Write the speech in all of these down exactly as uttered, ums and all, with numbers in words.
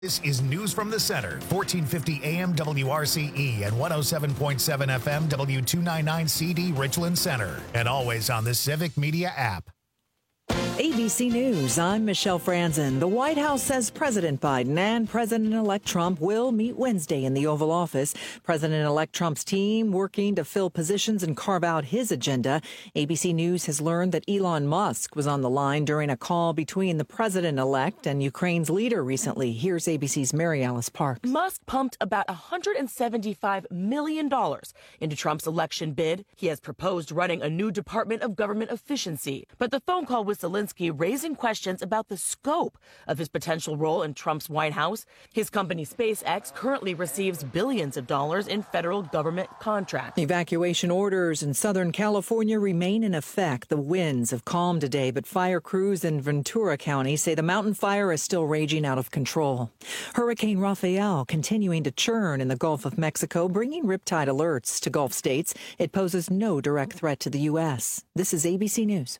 This is News from the Center, fourteen fifty A M W R C E and one oh seven point seven F M W two ninety-nine C D Richland Center, and always on the Civic Media app. A B C News, I'm Michelle Franzen. The White House says President Biden and President-elect Trump will meet Wednesday in the Oval Office. President-elect Trump's team working to fill positions and carve out his agenda. A B C News has learned that Elon Musk was on the line during a call between the president-elect and Ukraine's leader recently. Here's A B C's Mary Alice Parks. Musk pumped about one hundred seventy-five million dollars into Trump's election bid. He has proposed running a new Department of Government Efficiency. But the phone call with Zelensky raising questions about the scope of his potential role in Trump's White House. His company SpaceX currently receives billions of dollars in federal government contracts. Evacuation orders in Southern California remain in effect. The winds have calmed today, but fire crews in Ventura County say the mountain fire is still raging out of control. Hurricane Rafael continuing to churn in the Gulf of Mexico, bringing riptide alerts to Gulf states. It poses no direct threat to the U S. This is A B C News.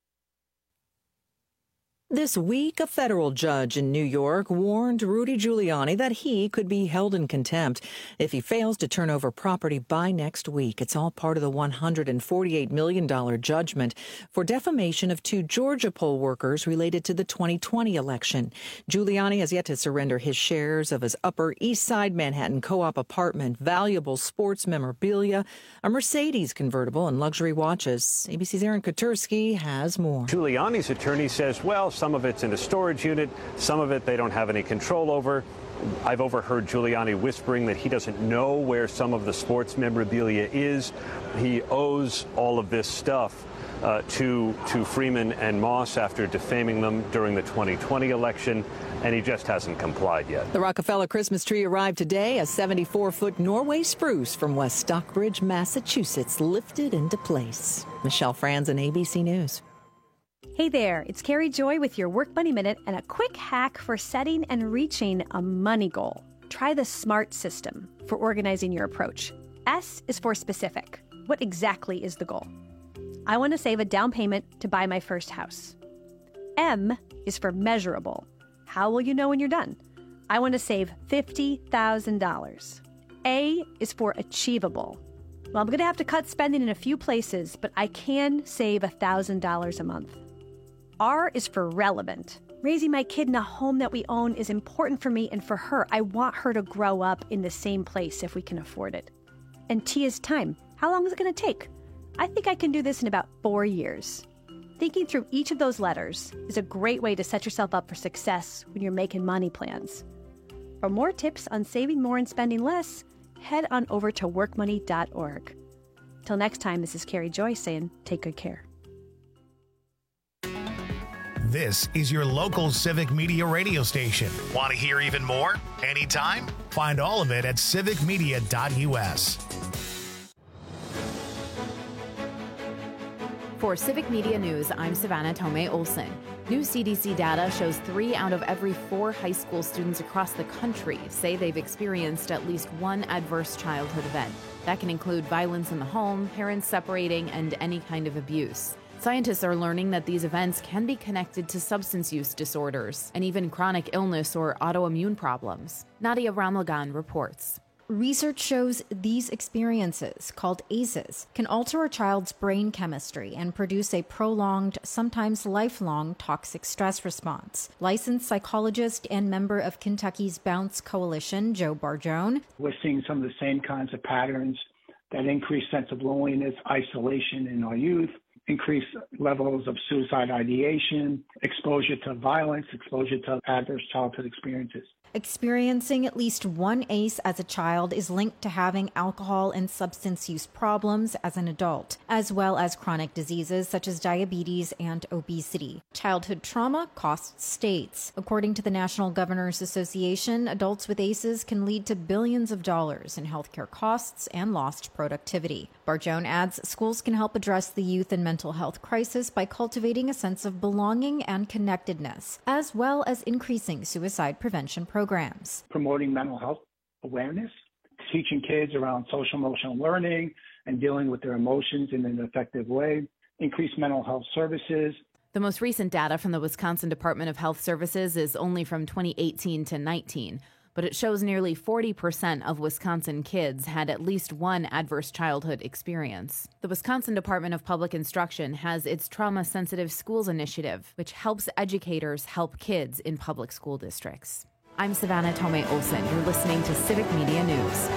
This week, a federal judge in New York warned Rudy Giuliani that he could be held in contempt if he fails to turn over property by next week. It's all part of the one hundred forty-eight million dollars judgment for defamation of two Georgia poll workers related to the twenty twenty election. Giuliani has yet to surrender his shares of his Upper East Side Manhattan co-op apartment, valuable sports memorabilia, a Mercedes convertible, and luxury watches. A B C's Aaron Katursky has more. Giuliani's attorney says, well, some of it's in a storage unit, some of it they don't have any control over. I've overheard Giuliani whispering that he doesn't know where some of the sports memorabilia is. He owes all of this stuff uh, to, to Freeman and Moss after defaming them during the twenty twenty election, and he just hasn't complied yet. The Rockefeller Christmas tree arrived today. A seventy-four foot Norway spruce from West Stockbridge, Massachusetts, lifted into place. Michelle Franzen, A B C News. Hey there, it's Carrie Joy with your Work Money Minute and a quick hack for setting and reaching a money goal. Try the SMART system for organizing your approach. S is for specific. What exactly is the goal? I want to save a down payment to buy my first house. M is for measurable. How will you know when you're done? I want to save fifty thousand dollars. A is for achievable. Well, I'm going to have to cut spending in a few places, but I can save one thousand dollars a month. R is for relevant. Raising my kid in a home that we own is important for me and for her. I want her to grow up in the same place if we can afford it. And T is time. How long is it going to take? I think I can do this in about four years. Thinking through each of those letters is a great way to set yourself up for success when you're making money plans. For more tips on saving more and spending less, head on over to work money dot org. Till next time, this is Carrie Joy saying, take good care. This is your local Civic Media radio station. Want to hear even more? Anytime? Find all of it at civic media dot U S. For Civic Media News, I'm Savannah Tomei Olson. New C D C data shows three out of every four high school students across the country say they've experienced at least one adverse childhood event. That can include violence in the home, parents separating, and any kind of abuse. Scientists are learning that these events can be connected to substance use disorders and even chronic illness or autoimmune problems. Nadia Ramlagan reports. Research shows these experiences, called A C Es, can alter a child's brain chemistry and produce a prolonged, sometimes lifelong, toxic stress response. Licensed psychologist and member of Kentucky's Bounce Coalition, Joe Barjone. We're seeing some of the same kinds of patterns that increased sense of loneliness, isolation in our youth, increased levels of suicide ideation, exposure to violence, exposure to adverse childhood experiences. Experiencing at least one A C E as a child is linked to having alcohol and substance use problems as an adult, as well as chronic diseases such as diabetes and obesity. Childhood trauma costs states. According to the National Governors Association, adults with A C Es can lead to billions of dollars in healthcare costs and lost productivity. Barjone adds schools can help address the youth and mental health crisis by cultivating a sense of belonging and connectedness, as well as increasing suicide prevention programs. Programs. Promoting mental health awareness, teaching kids around social emotional learning and dealing with their emotions in an effective way, increase mental health services. The most recent data from the Wisconsin Department of Health Services is only from twenty eighteen to nineteen, but it shows nearly forty percent of Wisconsin kids had at least one adverse childhood experience. The Wisconsin Department of Public Instruction has its Trauma Sensitive Schools Initiative, which helps educators help kids in public school districts. I'm Savannah Tomei Olson. You're listening to Civic Media News.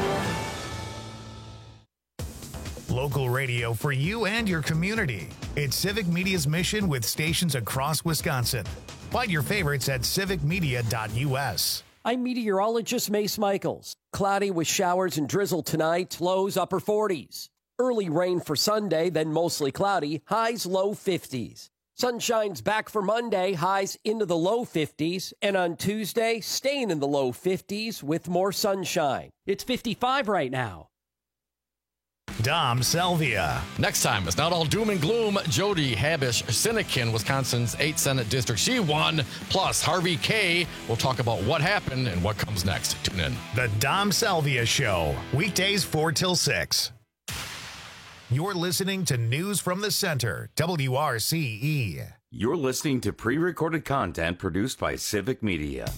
Local radio for you and your community. It's Civic Media's mission with stations across Wisconsin. Find your favorites at civic media dot u s. I'm meteorologist Mace Michaels. Cloudy with showers and drizzle tonight, lows upper forties. Early rain for Sunday, then mostly cloudy, highs low fifties. Sunshine's back for Monday, highs into the low fifties. And on Tuesday, staying in the low fifties with more sunshine. It's fifty-five right now. Dom Salvia. Next time, it's not all doom and gloom. Jody Habush-Sinekin, Wisconsin's eighth Senate District. She won. Plus, Harvey Kaye will talk about what happened and what comes next. Tune in. The Dom Salvia Show. Weekdays four till six. You're listening to News from the Center, W R C E. You're listening to pre-recorded content produced by Civic Media.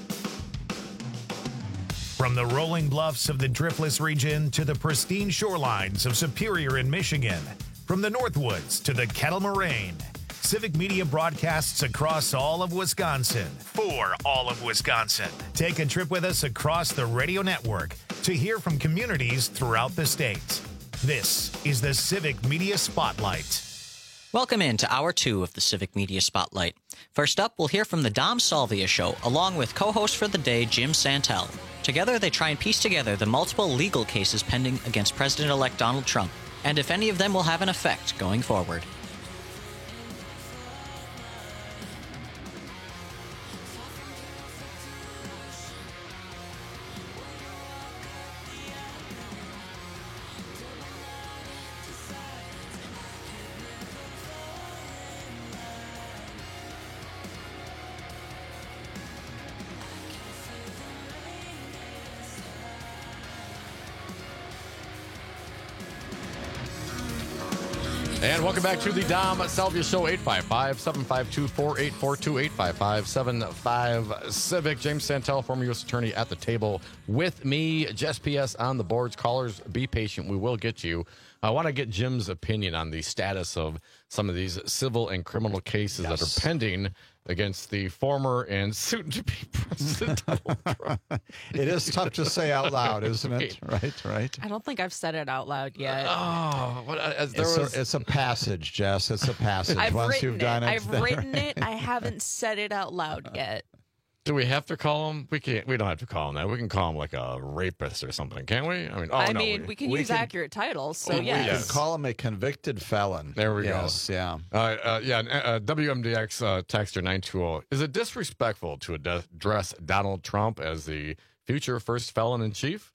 From the rolling bluffs of the Driftless region to the pristine shorelines of Superior in Michigan, from the Northwoods to the Kettle Moraine, Civic Media broadcasts across all of Wisconsin for all of Wisconsin. Take a trip with us across the radio network to hear from communities throughout the state. This is the Civic Media Spotlight. Welcome in to Hour two of the Civic Media Spotlight. First up, we'll hear from the Dom Salvia Show, along with co-host for the day, Jim Santel. Together, they try and piece together the multiple legal cases pending against President-elect Donald Trump, and if any of them will have an effect going forward. And welcome back to the Dom Salvia Show, eight five five, seven five two, four eight four two, eight five five, seven five Civic. James Santel, former U S attorney, at the table with me. Jess P S on the boards. Callers, be patient. We will get you. I want to get Jim's opinion on the status of some of these civil and criminal cases yes. that are pending against the former and soon-to-be President Donald Trump. It is tough to say out loud, isn't it? Right, right. I don't think I've said it out loud yet. Oh, what, as there it's, was... a, it's a passage, Jess. It's a passage. I've Once written you've it. done it, I've there. written it. I haven't said it out loud yet. Do we have to call him? We can't. We don't have to call him that. We can call him like a rapist or something, can't we? I mean, oh, I no, mean, we, we can we use can, accurate titles. So oh, yes. We can call him a convicted felon. There we yes, go. Yeah. Uh, uh, yeah. Uh, W M D X uh, texter nine two zero. Is it disrespectful to address Donald Trump as the future first felon in chief?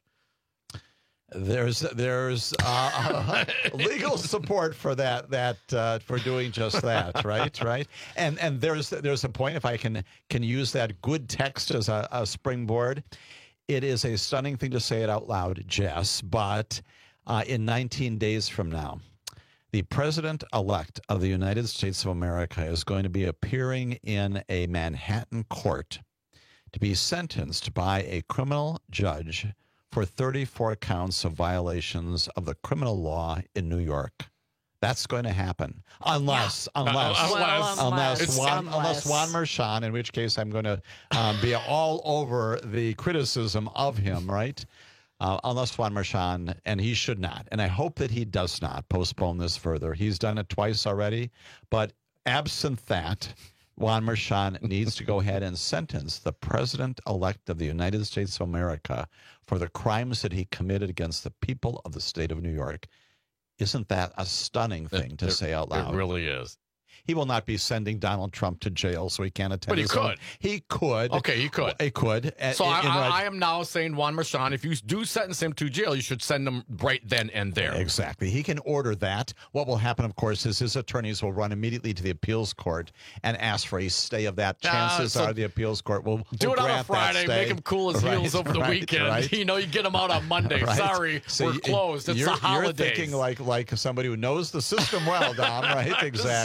There's there's uh, legal support for that that uh, for doing just that, right, right, and and there's there's a point, if I can can use that good text as a, a springboard. It is a stunning thing to say it out loud, Jess, but uh, in nineteen days from now, the president-elect of the United States of America is going to be appearing in a Manhattan court to be sentenced by a criminal judge for thirty-four counts of violations of the criminal law in New York. That's going to happen unless, yeah. unless, uh, well, unless, unless, Juan, unless. unless Juan Merchan, in which case I'm going to um, be all over the criticism of him, right? Uh, unless Juan Merchan, and he should not, and I hope that he does not postpone this further. He's done it twice already, but absent that, Juan Merchan needs to go ahead and sentence the president-elect of the United States of America for the crimes that he committed against the people of the state of New York. Isn't that a stunning thing it, to it, say out loud? It really is. He will not be sending Donald Trump to jail, so he can't attend. But he his could. Own. He could. Okay, he could. He could. So in, I, in I, right. I am now saying, Juan Merchan, if you do sentence him to jail, you should send him right then and there. Exactly. He can order that. What will happen, of course, is his attorneys will run immediately to the appeals court and ask for a stay of that. Chances uh, so are the appeals court will, will do it grant on a Friday, make him cool his right, heels over the right, weekend. Right. You know, you get him out on Monday. Right. Sorry, so we're you, closed. It's you're, the holidays. You're thinking like like somebody who knows the system well, Dom. Right? Exactly.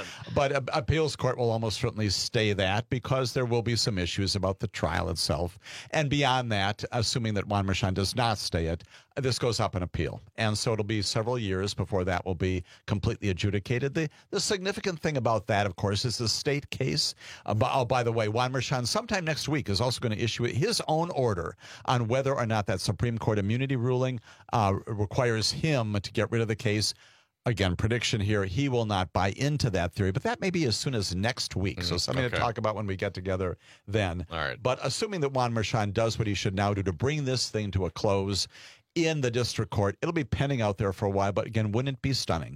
But a, appeals court will almost certainly stay that because there will be some issues about the trial itself. And beyond that, assuming that Juan Merchan does not stay it, this goes up in appeal. And so it'll be several years before that will be completely adjudicated. The, the significant thing about that, of course, is the state case. Uh, by, oh, by the way, Juan Merchan sometime next week is also going to issue his own order on whether or not that Supreme Court immunity ruling uh, requires him to get rid of the case. Again, prediction here, he will not buy into that theory, but that may be as soon as next week. Mm, so something okay. to talk about when we get together then. All right. But assuming that Juan Merchan does what he should now do to bring this thing to a close in the district court, it'll be pending out there for a while, but again, wouldn't it be stunning?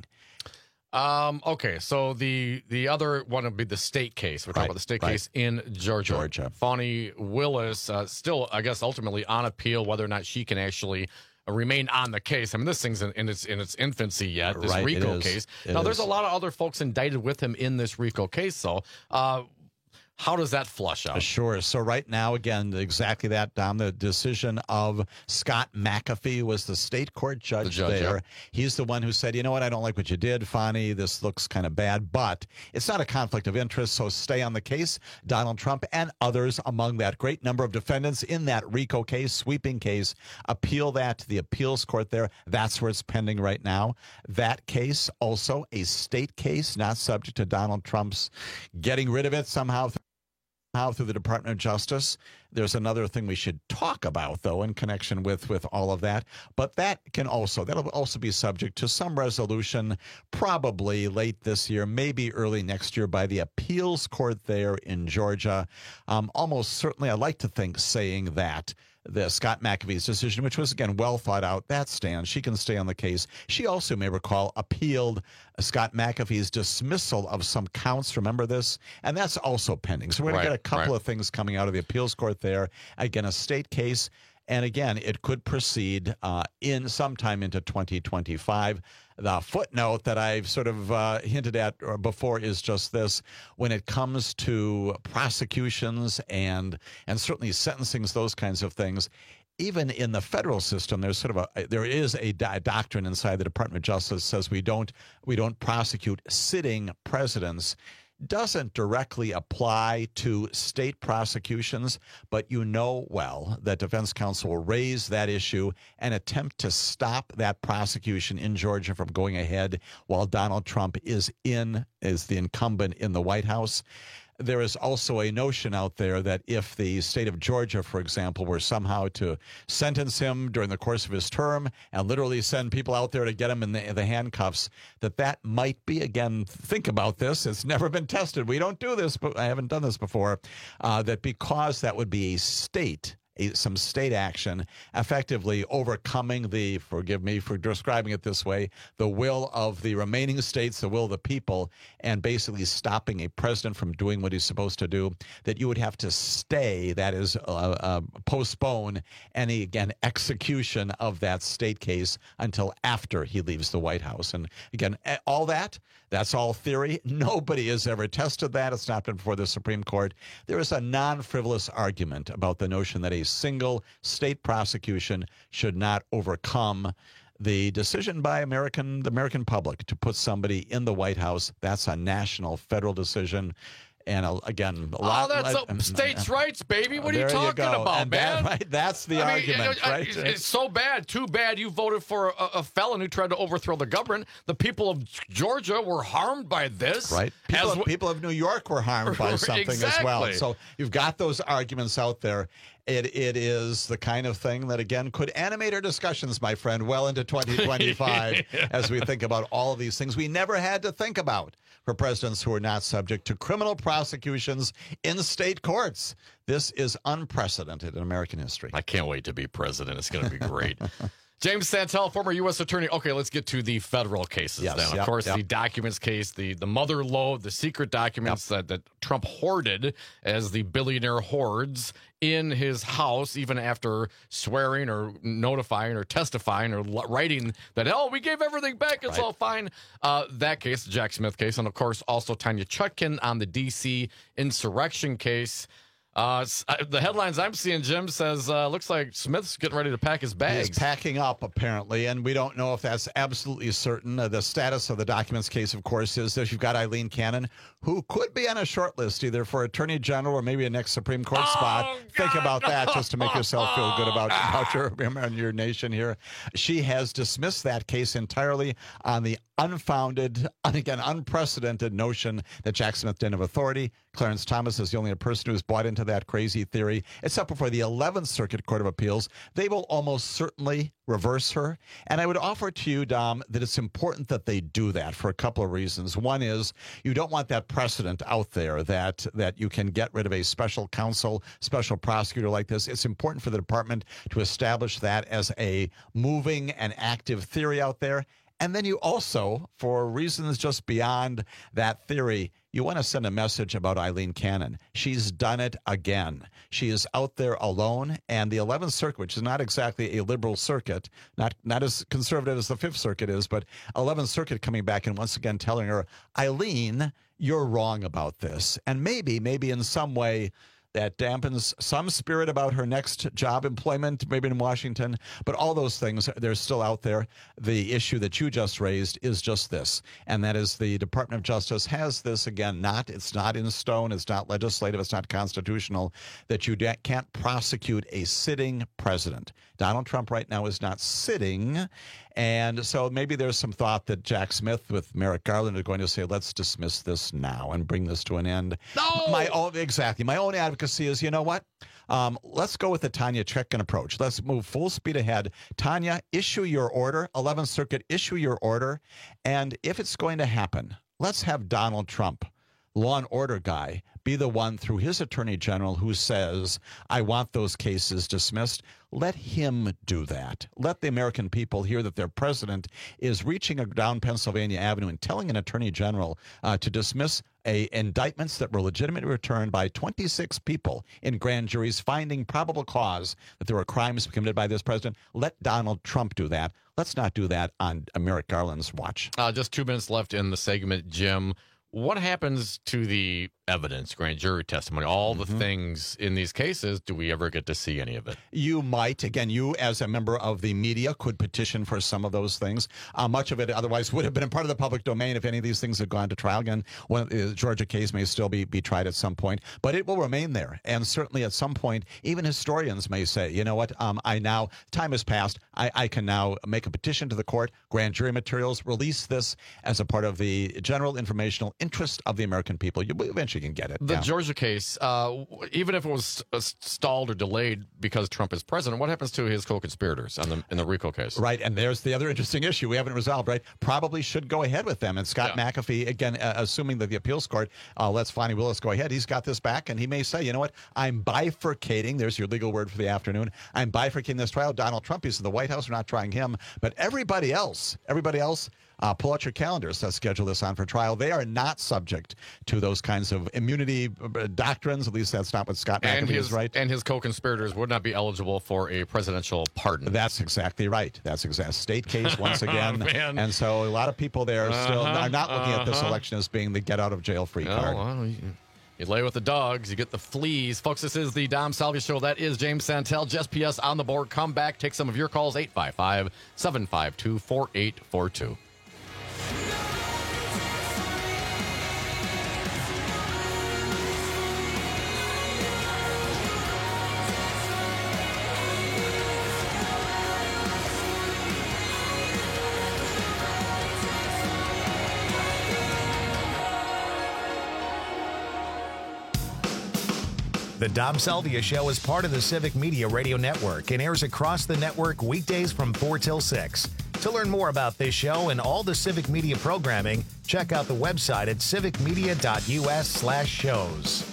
Um, okay, so the the other one would be the state case. We're talking Right, about the state right. case in Georgia. Georgia. Fani Willis, uh, still, I guess, ultimately on appeal, whether or not she can actually uh, remain on the case. I mean, this thing's in, in its in its infancy yet, this Right, it RICO is. case. It now, there's is. a lot of other folks indicted with him in this RICO case, so uh, how does that flush out? Sure. So right now, again, exactly that, Dom. The decision of Scott McAfee was the state court judge, The judge, there. yeah. He's the one who said, you know what, I don't like what you did, Fani. This looks kind of bad, but it's not a conflict of interest, so stay on the case. Donald Trump and others among that great number of defendants in that RICO case, sweeping case, appeal that to the appeals court there. That's where it's pending right now. That case, also a state case, not subject to Donald Trump's getting rid of it somehow through the Department of Justice. There's another thing we should talk about, though, in connection with, with all of that. But that can also, that'll also be subject to some resolution, probably late this year, maybe early next year by the appeals court there in Georgia. Um, almost certainly, I like to think saying that the Scott McAfee's decision, which was, again, well thought out, that stands. She can stay on the case. She also, may recall, appealed Scott McAfee's dismissal of some counts. Remember this? And that's also pending. So we're going Right, to get a couple right. of things coming out of the appeals court there. Again, a state case. And again, it could proceed uh, in sometime into twenty twenty-five. The footnote that I've sort of uh, hinted at before is just this: when it comes to prosecutions and and certainly sentencings, those kinds of things, even in the federal system, there's sort of a there is a di- doctrine inside the Department of Justice that says we don't we don't prosecute sitting presidents. Doesn't directly apply to state prosecutions, but you know well that defense counsel will raise that issue and attempt to stop that prosecution in Georgia from going ahead while Donald Trump is in is the incumbent in the White House. There is also a notion out there that if the state of Georgia, for example, were somehow to sentence him during the course of his term and literally send people out there to get him in the, the handcuffs, that that might be, again, think about this. It's never been tested. We don't do this, but I haven't done this before, uh, that because that would be a state A, some state action, effectively overcoming the, forgive me for describing it this way, the will of the remaining states, the will of the people, and basically stopping a president from doing what he's supposed to do, that you would have to stay, that is, uh, uh, postpone any, again, execution of that state case until after he leaves the White House. And again, all that, that's all theory. Nobody has ever tested that. It's not been before the Supreme Court. There is a non-frivolous argument about the notion that a single state prosecution should not overcome the decision by American the American public to put somebody in the White House. That's a national federal decision. And uh, again, a lot, oh, that's uh, a, states' rights, baby. What are you there talking go. about, And man? that- right, that's the I mean, argument, uh, uh, right? It's, it's so bad. Too bad you voted for a, a felon who tried to overthrow the government. The people of Georgia were harmed by this. Right. People, As of, people of New York were harmed by something as well. Exactly. So you've got those arguments out there. It It is the kind of thing that, again, could animate our discussions, my friend, well into twenty twenty-five Yeah. as we think about all of these things we never had to think about for presidents who are not subject to criminal prosecutions in state courts. This is unprecedented in American history. I can't wait to be president. It's going to be great. James Santel, former U S attorney. Okay, let's get to the federal cases Yes, then. Of yep, course, yep. the documents case, the, the mother lode, the secret documents that, that Trump hoarded as the billionaire hoards in his house, even after swearing or notifying or testifying or l- writing that, oh, we gave everything back, it's Right. all fine. Uh, that case, the Jack Smith case, and of course, also Tanya Chutkin on the D C insurrection case. Uh, s- uh, the headlines I'm seeing, Jim, says uh, looks like Smith's getting ready to pack his bags. He's packing up, apparently, and we don't know if that's absolutely certain. Uh, the status of the documents case, of course, is that you've got Eileen Cannon, who could be on a short list either for Attorney General or maybe a next Supreme Court Oh, spot. God. Think about that just to make yourself feel good about, about your, your nation here. She has dismissed that case entirely on the unfounded, and again, unprecedented notion that Jack Smith didn't have authority. Clarence Thomas is the only person who's bought into that crazy theory. Except for the eleventh Circuit Court of Appeals. They will almost certainly reverse her. And I would offer to you, Dom, that it's important that they do that for a couple of reasons. One is you don't want that precedent out there that, that you can get rid of a special counsel, special prosecutor like this. It's important for the department to establish that as a moving and active theory out there. And then you also, for reasons just beyond that theory, you want to send a message about Eileen Cannon. She's done it again. She is out there alone, and the eleventh Circuit, which is not exactly a liberal circuit, not not as conservative as the fifth Circuit is, but eleventh Circuit coming back and once again telling her, Eileen, you're wrong about this. And maybe, maybe in some way, that dampens some spirit about her next job employment, maybe in Washington. But all those things, they're still out there. The issue that you just raised is just this, and that is the Department of Justice has this, again, not, it's not in stone, it's not legislative, it's not constitutional, that you da- can't prosecute a sitting president. Donald Trump right now is not sitting, and so maybe there's some thought that Jack Smith with Merrick Garland are going to say, let's dismiss this now and bring this to an end. No! My own, exactly. My own advocacy is, you know what? Um, let's go with the Tanya Chutkan approach. Let's move full speed ahead. Tanya, issue your order. eleventh Circuit, issue your order. And if it's going to happen, let's have Donald Trump, law and order guy, be the one through his attorney general who says, I want those cases dismissed. Let him do that. Let the American people hear that their president is reaching down Pennsylvania Avenue and telling an attorney general uh, to dismiss a indictments that were legitimately returned by twenty-six people in grand juries finding probable cause that there were crimes committed by this president. Let Donald Trump do that. Let's not do that on Merrick Garland's watch. Uh, just two minutes left in the segment, Jim. What happens to the evidence, grand jury testimony, all the Mm-hmm. things in these cases? Do we ever get to see any of it? You might. Again, you as a member of the media could petition for some of those things. Uh, much of it otherwise would have been a part of the public domain if any of these things had gone to trial. Again, one of the Georgia case may still be, be tried at some point, but it will remain there. And certainly at some point, even historians may say, you know what, um, I now, time has passed, I, I can now make a petition to the court, grand jury materials, release this as a part of the general informational interest of the American people. You eventually can get it. The yeah. Georgia case, uh, even if it was uh, stalled or delayed because Trump is president, what happens to his co-conspirators on the, in the RICO case? Right, and there's the other interesting issue we haven't resolved, right? Probably should go ahead with them. And Scott Yeah. McAfee, again, uh, assuming that the appeals court uh, lets Fonnie Willis go ahead, he's got this back, and he may say, you know what, I'm bifurcating, there's your legal word for the afternoon, I'm bifurcating this trial. Donald Trump, he's in the White House, we're not trying him, but everybody else, everybody else, Uh, pull out your calendars. Let's schedule this on for trial. They are not subject to those kinds of immunity uh, doctrines. At least that's not what Scott McAfee And his, is, right? and his co-conspirators would not be eligible for a presidential pardon. That's exactly right. That's exactly state case once again. Man. And so a lot of people there still Uh-huh, are not looking at this uh-huh. election as being the get out of jail free Oh, card. well, you, you lay with the dogs, you get the fleas. Folks, this is the Dom Salvia Show. That is James Santel. Just P S on the board. Come back. Take some of your calls. eight five five, seven five two, four eight four two. The Dom Salvia Show is part of the Civic Media Radio Network and airs across the network weekdays from four till six. To learn more about this show and all the Civic Media programming, check out the website at civicmedia.us slash shows.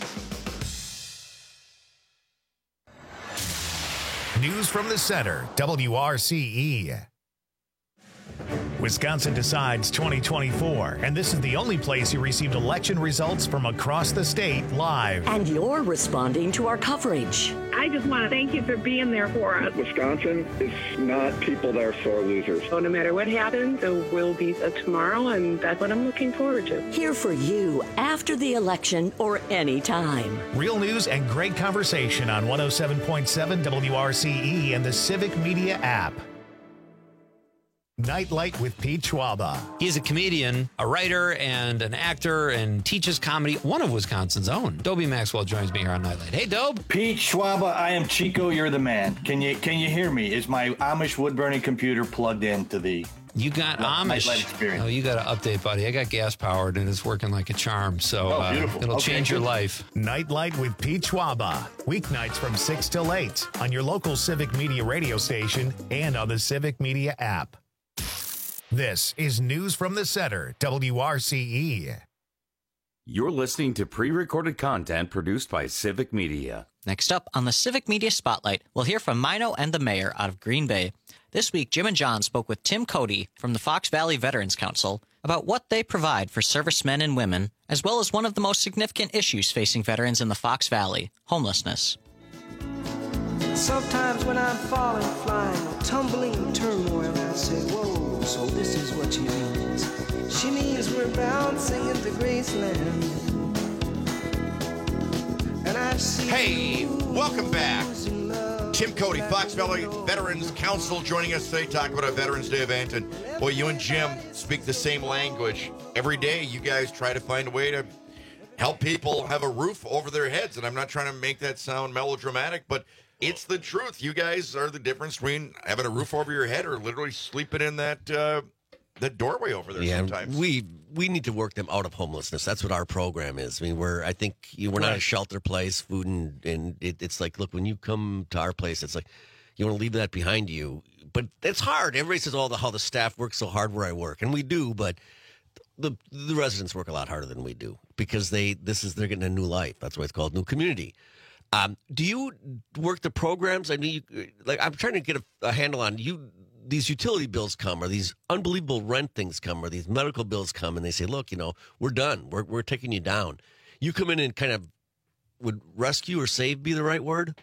News from the center, W R C E. Wisconsin Decides twenty twenty-four, and this is the only place you received election results from across the state live. And you're responding to our coverage. I just want to thank you for being there for us. Wisconsin is not people that are sore losers. So no matter what happens, there will be a tomorrow, and that's what I'm looking forward to. Here for you after the election or any time. Real news and great conversation on one oh seven point seven W R C E and the Civic Media app. Nightlight with Pete Schwaba. He's a comedian, a writer, and an actor, and teaches comedy. One of Wisconsin's own. Dobie Maxwell joins me here on Nightlight. Hey, Dobe. Pete Schwaba, I am Chico. You're the man. Can you can you hear me? Is my Amish wood burning computer plugged into the? You got Amish. Nightlight experience. Oh, you got to update, buddy. I got gas powered, and it's working like a charm. So oh, uh, it'll okay, change good. your life. Nightlight with Pete Schwaba. Weeknights from six till eight on your local Civic Media radio station and on the Civic Media app. This is News from the Center, W R C E. You're listening to pre-recorded content produced by Civic Media. Next up on the Civic Media Spotlight, we'll hear from Mino and the mayor out of Green Bay. This week, Jim and John spoke with Tim Cody from the Fox Valley Veterans Council about what they provide for servicemen and women, as well as one of the most significant issues facing veterans in the Fox Valley, homelessness. Sometimes when I'm falling, flying, tumbling turmoil, I say, whoa, so this is what she means. She means we're bouncing into Graceland. And I see Hey, welcome back. Tim Cody, Fox Valley Veterans Council, joining us today, talking about our Veterans Day event. And boy, you and Jim speak the same language. Every day, you guys try to find a way to help people have a roof over their heads. And I'm not trying to make that sound melodramatic, but it's the truth. You guys are the difference between having a roof over your head or literally sleeping in that uh, that doorway over there yeah, sometimes. We we need to work them out of homelessness. That's what our program is. I mean, we're I think you, we're not Right. a shelter place, food and and it, it's like, look, when you come to our place, it's like you want to leave that behind you. But it's hard. Everybody says, "Oh, the, how the staff works so hard where I work," and we do, but the the residents work a lot harder than we do because they this is they're getting a new life. That's why it's called New Community. Um, do you work the programs? I mean, you, like I'm trying to get a, a handle on you. These utility bills come, or these unbelievable rent things come, or these medical bills come, and they say, "Look, you know, we're done. We're we're taking you down." You come in and kind of would rescue or save be the right word?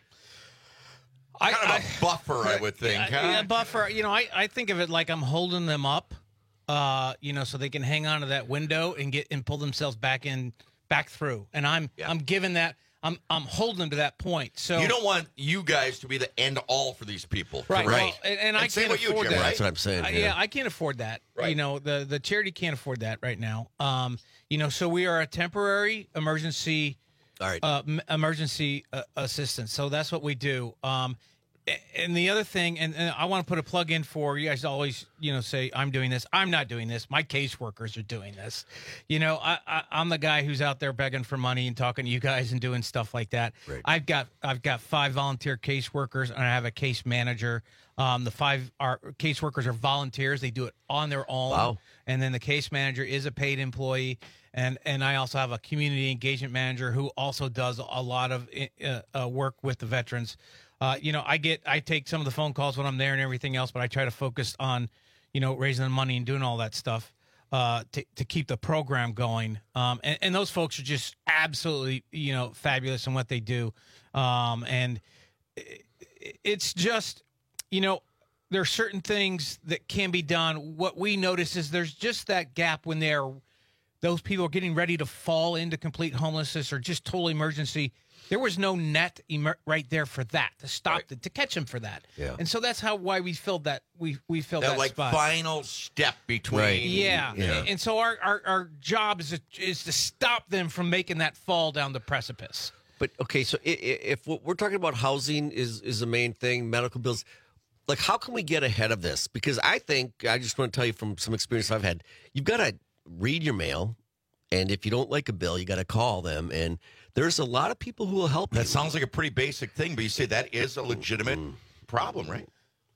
I, kind of a buffer, I would think. Yeah, huh? yeah, buffer. You know, I, I think of it like I'm holding them up, uh, you know, so they can hang on to that window and get and pull themselves back in, back through. And I'm I'm giving that. I'm I'm holding them to that point. So you don't want you guys to be the end all for these people, right? correct? Well, and, and I same can't with you, afford Jim, that. right? That's what I'm saying. Uh, yeah. yeah, I can't afford that. Right. You know, the the charity can't afford that right now. Um, you know, so we are a temporary emergency, all right, uh, m- emergency uh, assistance. So that's what we do. Um, and the other thing, and, and I want to put a plug in for you guys. Always, you know, say I'm doing this. I'm not doing this. My caseworkers are doing this. You know, I, I, I'm the guy who's out there begging for money and talking to you guys and doing stuff like that. Right. I've got I've got five volunteer caseworkers and I have a case manager. Um, the five are caseworkers are volunteers. They do it on their own. Wow. And then the case manager is a paid employee. And and I also have a community engagement manager who also does a lot of uh, uh, work with the veterans. Uh, you know, I get, I take some of the phone calls when I'm there and everything else, but I try to focus on, you know, raising the money and doing all that stuff uh, to to keep the program going. Um, and, and those folks are just absolutely, you know, fabulous in what they do. Um, and it, it's just, you know, there are certain things that can be done. What we notice is there's just that gap when they're, those people are getting ready to fall into complete homelessness or just total emergency. There was no net emer- right there for that to stop right. it, to catch them for that. Yeah. And so that's how why we filled that we we filled that, that like spot. final step between. Right. Yeah. Yeah. And so our, our, our job is to, is to stop them from making that fall down the precipice. But okay, so i- i- if what we're talking about housing is is the main thing, medical bills, like how can we get ahead of this? Because I think I just want to tell you from some experience I've had, you've got to read your mail, and if you don't like a bill, you got to call them, and there's a lot of people who will help That you. sounds like a pretty basic thing, but you say that is a legitimate problem, right?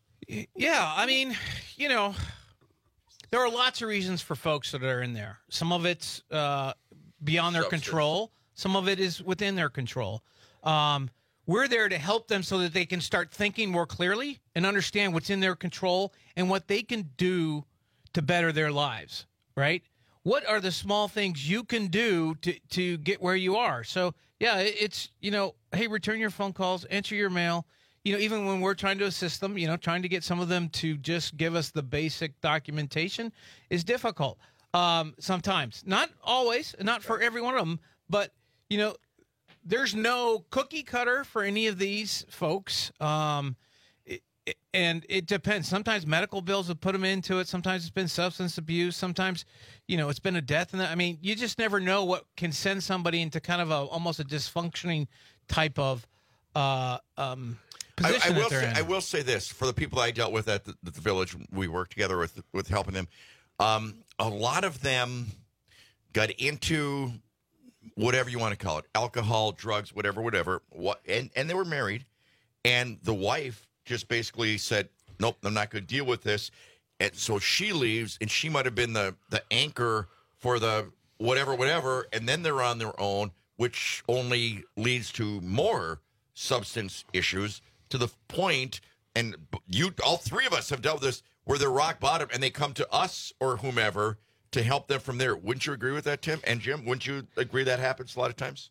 Yeah, I mean, you know, there are lots of reasons for folks that are in there. Some of it's uh, beyond their Substance. control. Some of it is within their control. Um, we're there to help them so that they can start thinking more clearly and understand what's in their control and what they can do to better their lives, right? What are the small things you can do to, to get where you are? So, yeah, it's, you know, hey, return your phone calls, answer your mail. You know, even when we're trying to assist them, you know, trying to get some of them to just give us the basic documentation is difficult um, sometimes. Not always, not for every one of them, but, you know, there's no cookie cutter for any of these folks. Um, it, it, and it depends. Sometimes medical bills have put them into it. Sometimes it's been substance abuse. Sometimes, you know, it's been a death. And I mean, you just never know what can send somebody into kind of a almost a dysfunctioning type of uh, um, position. I, I that will they're say, in. I will say this for the people I dealt with at the, the village. We worked together with with helping them. Um, a lot of them got into whatever you want to call it, alcohol, drugs, whatever, whatever. What and and they were married, and the wife just basically said, "Nope, I'm not going to deal with this." And so she leaves, and she might have been the the anchor for the whatever, whatever, and then they're on their own, which only leads to more substance issues to the point, and you, all three of us have dealt with this, where they're rock bottom, and they come to us or whomever to help them from there. Wouldn't you agree with that, Tim? And Jim, wouldn't you agree that happens a lot of times?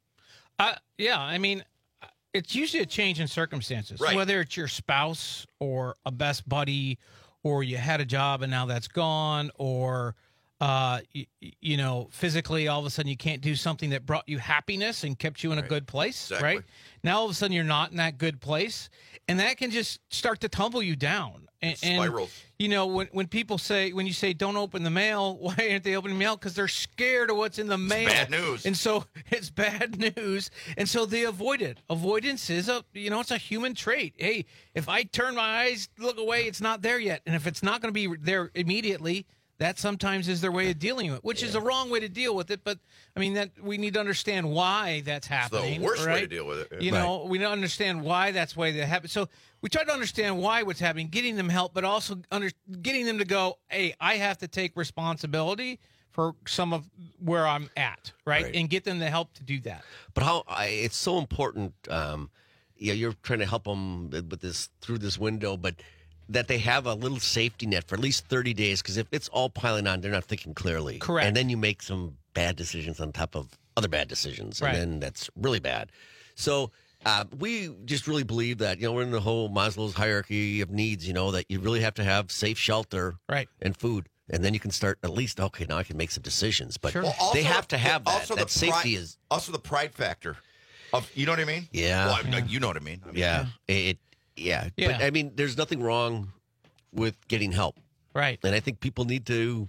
Uh, yeah, I mean, it's usually a change in circumstances, Right. whether it's your spouse or a best buddy, or you had a job and now that's gone, or, uh, you, you know, physically all of a sudden you can't do something that brought you happiness and kept you in Right. a good place, Exactly. right? Now all of a sudden you're not in that good place, and that can just start to tumble you down. And, and Spirals. you know, when, when people say, when you say don't open the mail, why aren't they opening the mail? Because they're scared of what's in the mail. bad news. And so it's bad news. And so they avoid it. Avoidance is a, you know, it's a human trait. Hey, if I turn my eyes, look away, it's not there yet. And if it's not going to be there immediately, that sometimes is their way of dealing with it, which is the wrong way to deal with it. But I mean, that we need to understand why that's It's the happening. worst way right? to deal with it. You know, we don't understand why that's the way that happens. So we try to understand why what's happening, getting them help, but also under, getting them to go, hey, I have to take responsibility for some of where I'm at, right? Right. And get them the help to do that. But how I, it's so important. Um, yeah, you're trying to help them with this through this window, but that they have a little safety net for at least thirty days. Because if it's all piling on, they're not thinking clearly. Correct. And then you make some bad decisions on top of other bad decisions, and Right. then that's really bad. So. Uh, we just really believe that, you know, we're in the whole Maslow's hierarchy of needs, you know, that you really have to have safe shelter right. and food. And then you can start at least, okay, now I can make some decisions. But Well, also they have to the- have that. Also that the safety pride, is. also the pride factor of, you know what I mean? Yeah. Well, I- you know what I mean. I mean, Yeah. It, yeah. Yeah. But I mean, there's nothing wrong with getting help. Right. And I think people need to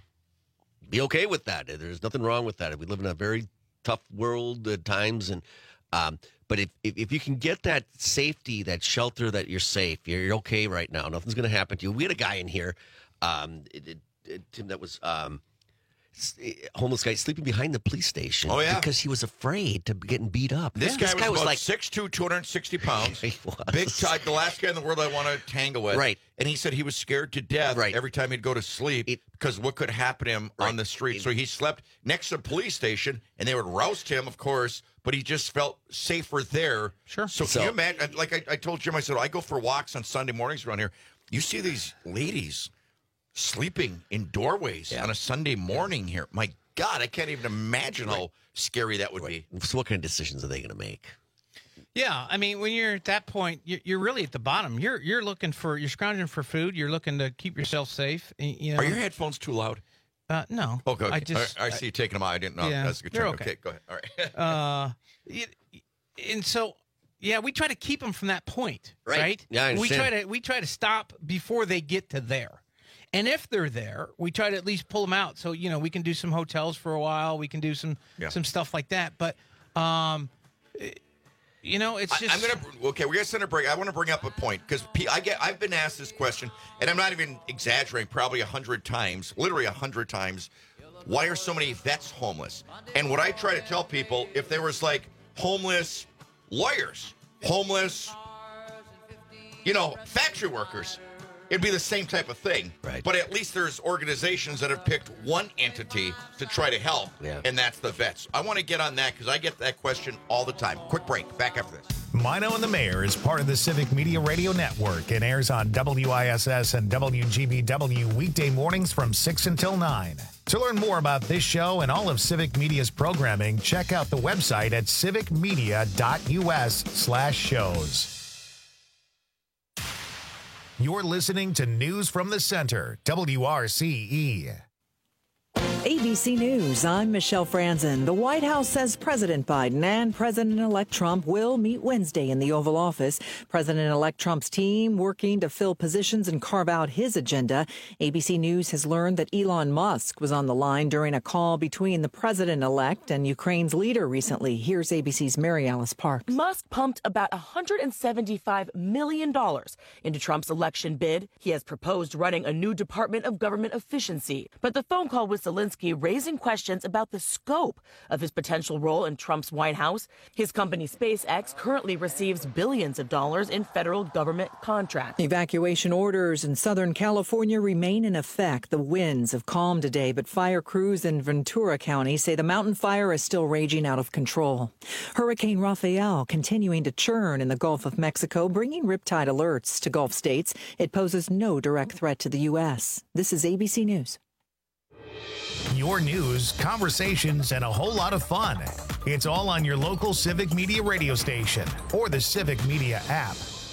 be okay with that. There's nothing wrong with that. We live in a very tough world at times. And, um, but if, if, if you can get that safety, that shelter, that you're safe, you're, you're okay right now, nothing's going to happen to you. We had a guy in here, um, it, it, it, Tim, that was um, s- homeless guy sleeping behind the police station. Oh, yeah. Because he was afraid to be getting beat up. This guy was, about like six two, two hundred sixty pounds. He was. Big time, the last guy in the world I want to tangle with. Right. And he said he was scared to death Right. every time he'd go to sleep It- because what could happen to him on the street. So he slept next to a police station, and they would roust him, of course, but he just felt safer there. Sure. So, So- can you imagine? Like I, I told Jim, I said, I go for walks on Sunday mornings around here. You see these ladies sleeping in doorways on a Sunday morning here. My God, I can't even imagine how scary that would be. So what kind of decisions are they going to make? Yeah, I mean, when you're at that point, you're, you're really at the bottom. You're you're looking for, you're scrounging for food. You're looking to keep yourself safe. y- You know, Are your headphones too loud? Uh, no. Okay, okay. I just. I, I see you taking them out. I didn't know. Yeah, That's a good they're term. okay. Okay, go ahead. All right. Uh, y- and so, yeah, we try to keep them from that point, Right. right? Yeah, I we try understand. to we try to stop before they get to there. And if they're there, we try to at least pull them out. So, you know, we can do some hotels for a while. We can do some Yeah. some stuff like that. But, um, it- you know, it's I, just. I'm gonna okay. We're gonna send a break. I want to bring up a point because I get I've been asked this question, and I'm not even exaggerating. Probably a hundred times, literally a hundred times. Why are so many vets homeless? And what I try to tell people, if there was like homeless lawyers, homeless, you know, factory workers, it'd be the same type of thing. Right. But at least there's organizations that have picked one entity to try to help, Yeah. and that's the vets. I want to get on that because I get that question all the time. Quick break. Back after this. Mino and the Mayor is part of the Civic Media Radio Network and airs on W I S S and W G B W weekday mornings from six until nine. To learn more about this show and all of Civic Media's programming, check out the website at civicmedia.us slash shows. You're listening to News from the Center, W R C E. A B C News, I'm Michelle Franzen. The White House says President Biden and President-elect Trump will meet Wednesday in the Oval Office. President-elect Trump's team working to fill positions and carve out his agenda. A B C News has learned that Elon Musk was on the line during a call between the president-elect and Ukraine's leader recently. Here's A B C's Mary Alice Parks. Musk pumped about one hundred seventy-five million dollars into Trump's election bid. He has proposed running a new Department of Government Efficiency. But the phone call with Zelensky raising questions about the scope of his potential role in Trump's White House. His company SpaceX currently receives billions of dollars in federal government contracts. Evacuation orders in Southern California remain in effect. The winds have calmed today, but fire crews in Ventura County say the mountain fire is still raging out of control. Hurricane Rafael continuing to churn in the Gulf of Mexico, bringing riptide alerts to Gulf states. It poses no direct threat to the U S. This is A B C News. Your news, conversations, and a whole lot of fun. It's all on your local Civic Media radio station or the Civic Media app.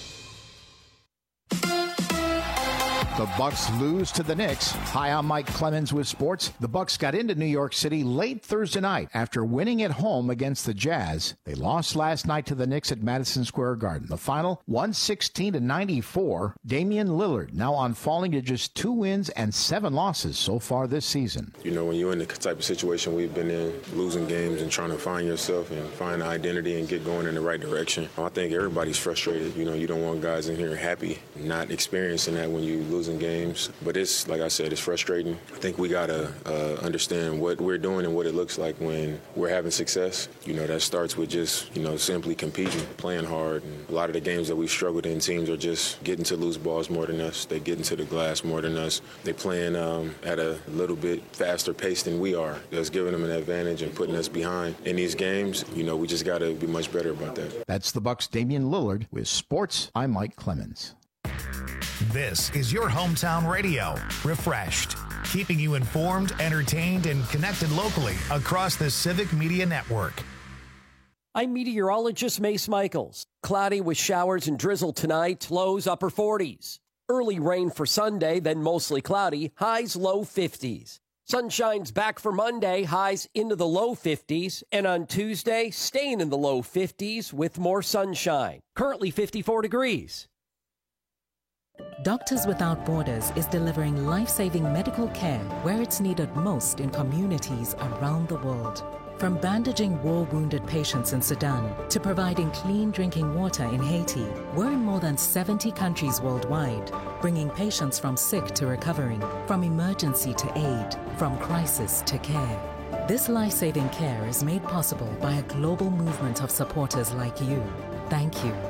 The Bucks lose to the Knicks. Hi, I'm Mike Clemens with sports. The Bucks got into New York City late Thursday night after winning at home against the Jazz. They lost last night to the Knicks at Madison Square Garden. The final, one sixteen to ninety-four. Damian Lillard now on falling to just two wins and seven losses so far this season. You know, when you're in the type of situation we've been in, losing games and trying to find yourself and find identity and get going in the right direction, I think everybody's frustrated. You know, you don't want guys in here happy, not experiencing that when you lose in games. But it's, like I said, it's frustrating. I think we got to uh, understand what we're doing and what it looks like when we're having success. You know, that starts with just, you know, simply competing, playing hard. And a lot of the games that we struggled in, teams are just getting to loose balls more than us. They get into the glass more than us. They playing um, at a little bit faster pace than we are. That's giving them an advantage and putting us behind. In these games, you know, we just got to be much better about that. That's the Bucks' Damian Lillard. With sports, I'm Mike Clemens. This is your hometown radio, refreshed, keeping you informed, entertained, and connected locally across the Civic Media Network. I'm meteorologist Mace Michaels. Cloudy with showers and drizzle tonight, lows upper forties. Early rain for Sunday, then mostly cloudy, highs low fifties. Sunshine's back for Monday, highs into the low fifties. And on Tuesday, staying in the low fifties with more sunshine. Currently fifty-four degrees. Doctors Without Borders is delivering life-saving medical care where it's needed most in communities around the world. From bandaging war-wounded patients in Sudan to providing clean drinking water in Haiti, we're in more than seventy countries worldwide, bringing patients from sick to recovering, from emergency to aid, from crisis to care. This life-saving care is made possible by a global movement of supporters like you. Thank you.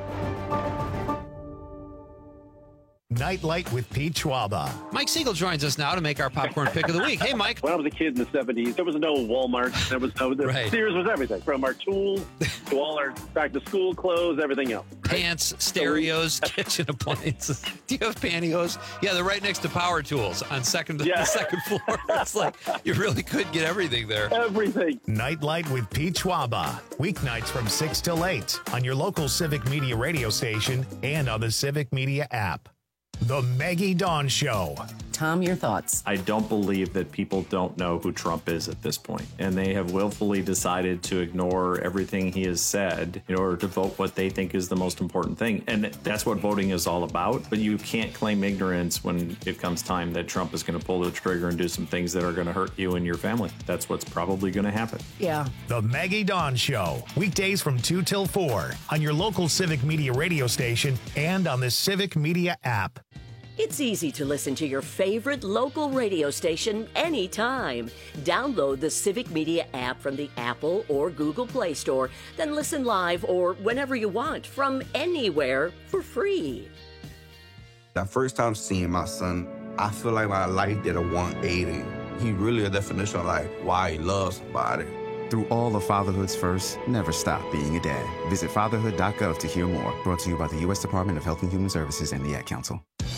Nightlight with Pete Schwaba. Mike Siegel joins us now to make our popcorn pick of the week. Hey, Mike. When I was a kid in the seventies, there was no Walmart. There was no, the right. Sears was everything, from our tools to all our back-to-school clothes, everything else. Pants, stereos, kitchen appliances. Do you have pantyhose? Yeah, they're right next to power tools on second Yeah. the second floor. It's like you really could get everything there. Everything. Nightlight with Pete Schwaba. Weeknights from six till eight on your local Civic Media radio station and on the Civic Media app. The Maggie Dawn Show. Tom, your thoughts? I don't believe that people don't know who Trump is at this point, and they have willfully decided to ignore everything he has said in order to vote what they think is the most important thing. And that's what voting is all about. But you can't claim ignorance when it comes time that Trump is going to pull the trigger and do some things that are going to hurt you and your family. That's what's probably going to happen. Yeah. The Maggie Dawn Show. Weekdays from two till four on your local Civic Media radio station and on the Civic Media app. It's easy to listen to your favorite local radio station anytime. Download the Civic Media app from the Apple or Google Play Store, then listen live or whenever you want from anywhere for free. That first time seeing my son, I feel like my life did a one eighty. He really a definition of like why he loves somebody. Through all of fatherhood's first, never stop being a dad. Visit fatherhood dot gov to hear more. Brought to you by the U S Department of Health and Human Services and the Ad Council.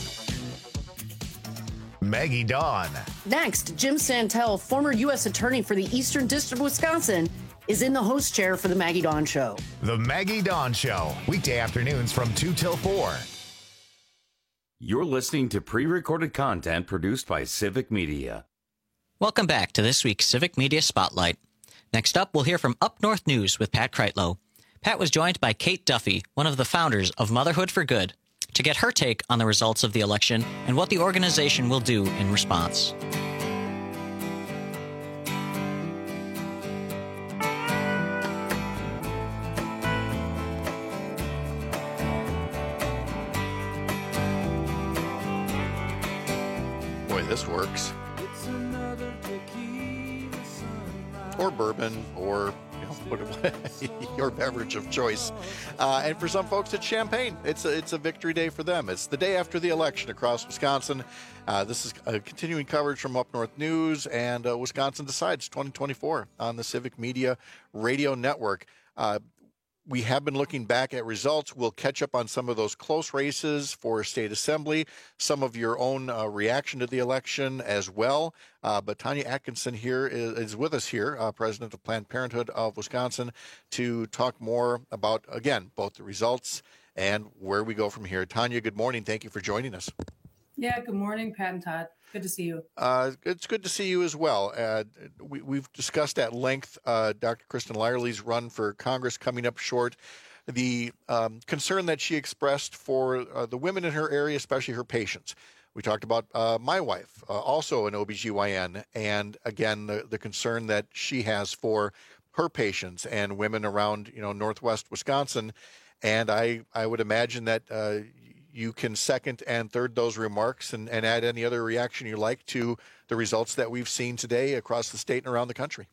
Maggie Dawn. Next, Jim Santel, former U S attorney for the Eastern District of Wisconsin, is in the host chair for the Maggie Dawn Show. The Maggie Dawn Show, weekday afternoons from two till four. You're listening to pre-recorded content produced by Civic Media. Welcome back to this week's Civic Media Spotlight. Next up, we'll hear from Up North News with Pat Kreitlow. Pat was joined by Kate Duffy, one of the founders of Motherhood for Good, to get her take on the results of the election and what the organization will do in response. Boy, this works. Or bourbon, or you know, your beverage of choice. Uh, and for some folks, it's champagne. It's a, it's a victory day for them. It's the day after the election across Wisconsin. Uh, this is a continuing coverage from Up North News and uh, Wisconsin Decides twenty twenty-four on the Civic Media Radio Network. Uh, We have been looking back at results. We'll catch up on some of those close races for state assembly, some of your own uh, reaction to the election as well. Uh, but Tanya Atkinson here is, is with us here, uh, president of Planned Parenthood of Wisconsin, to talk more about, again, both the results and where we go from here. Tanya, good morning. Thank you for joining us. Yeah, good morning, Pat and Todd. Good to see you. Uh, it's good to see you as well. Uh, we, we've discussed at length uh, Doctor Kristen Lyerly's run for Congress coming up short, the um, concern that she expressed for uh, the women in her area, especially her patients. We talked about uh, my wife, uh, also an O B G Y N, and again, the, the concern that she has for her patients and women around, you know, Northwest Wisconsin. And I, I would imagine that uh, you can second and third those remarks and, and add any other reaction you like to the results that we've seen today across the state and around the country.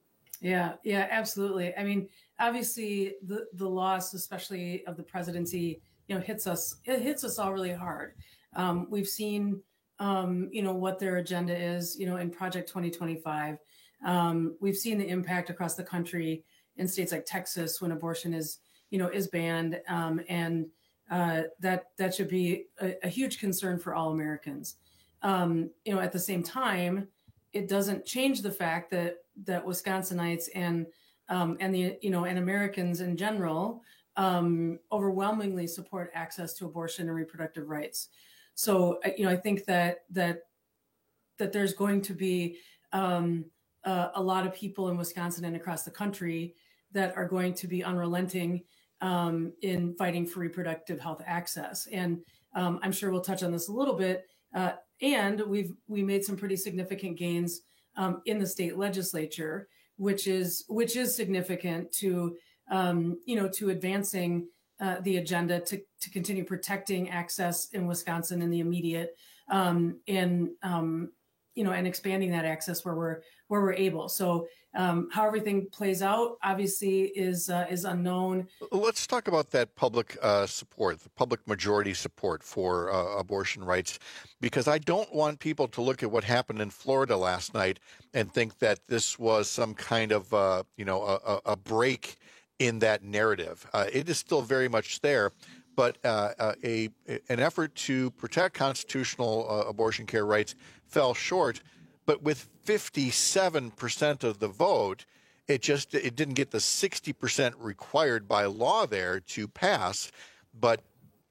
Yeah, yeah, absolutely. I mean, obviously the, the loss, especially of the presidency, you know, hits us, it hits us all really hard. Um, we've seen, um, you know, what their agenda is, you know, in Project twenty twenty-five. Um, we've seen the impact across the country in states like Texas when abortion is, you know, is banned. Um, and Uh, that that should be a, a huge concern for all Americans. Um, you know, at the same time, it doesn't change the fact that that Wisconsinites and um, and the you know and Americans in general um, overwhelmingly support access to abortion and reproductive rights. So you know, I think that that that there's going to be um, uh, a lot of people in Wisconsin and across the country that are going to be unrelenting Um, in fighting for reproductive health access. And um, I'm sure we'll touch on this a little bit. Uh, and we've we made some pretty significant gains um, in the state legislature, which is which is significant to um, you know to advancing uh, the agenda to to continue protecting access in Wisconsin in the immediate um, and um, you know and expanding that access where we're where we're able. So um, how everything plays out obviously is uh, is unknown. Let's talk about that public uh, support, the public majority support for uh, abortion rights, because I don't want people to look at what happened in Florida last night and think that this was some kind of uh, you know a, a break in that narrative. Uh, it is still very much there. But uh, uh, a an effort to protect constitutional uh, abortion care rights fell short. But with fifty-seven percent of the vote, it just it didn't get the sixty percent required by law there to pass. But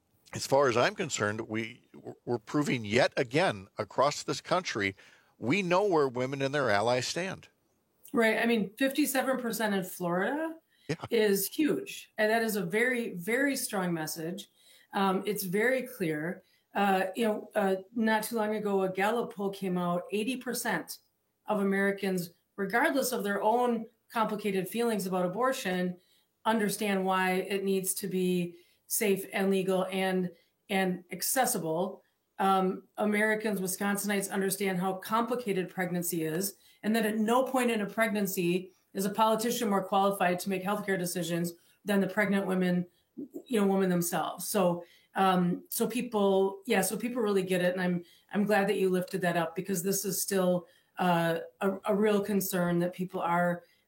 as far as I'm concerned, we we're proving yet again across this country, we know where women and their allies stand. Right. I mean, fifty-seven percent in Florida. Yeah. Is huge. And that is a very, very strong message. Um, it's very clear. Uh, you know, uh, not too long ago, a Gallup poll came out, eighty percent of Americans, regardless of their own complicated feelings about abortion, understand why it needs to be safe and legal and, and accessible. Um, Americans, Wisconsinites understand how complicated pregnancy is, and that at no point in a pregnancy is a politician more qualified to make healthcare decisions than the pregnant women, you know, women themselves. So, um, so people, yeah, so people really get it, and I'm I'm glad that you lifted that up because this is still uh, a, a real concern that people are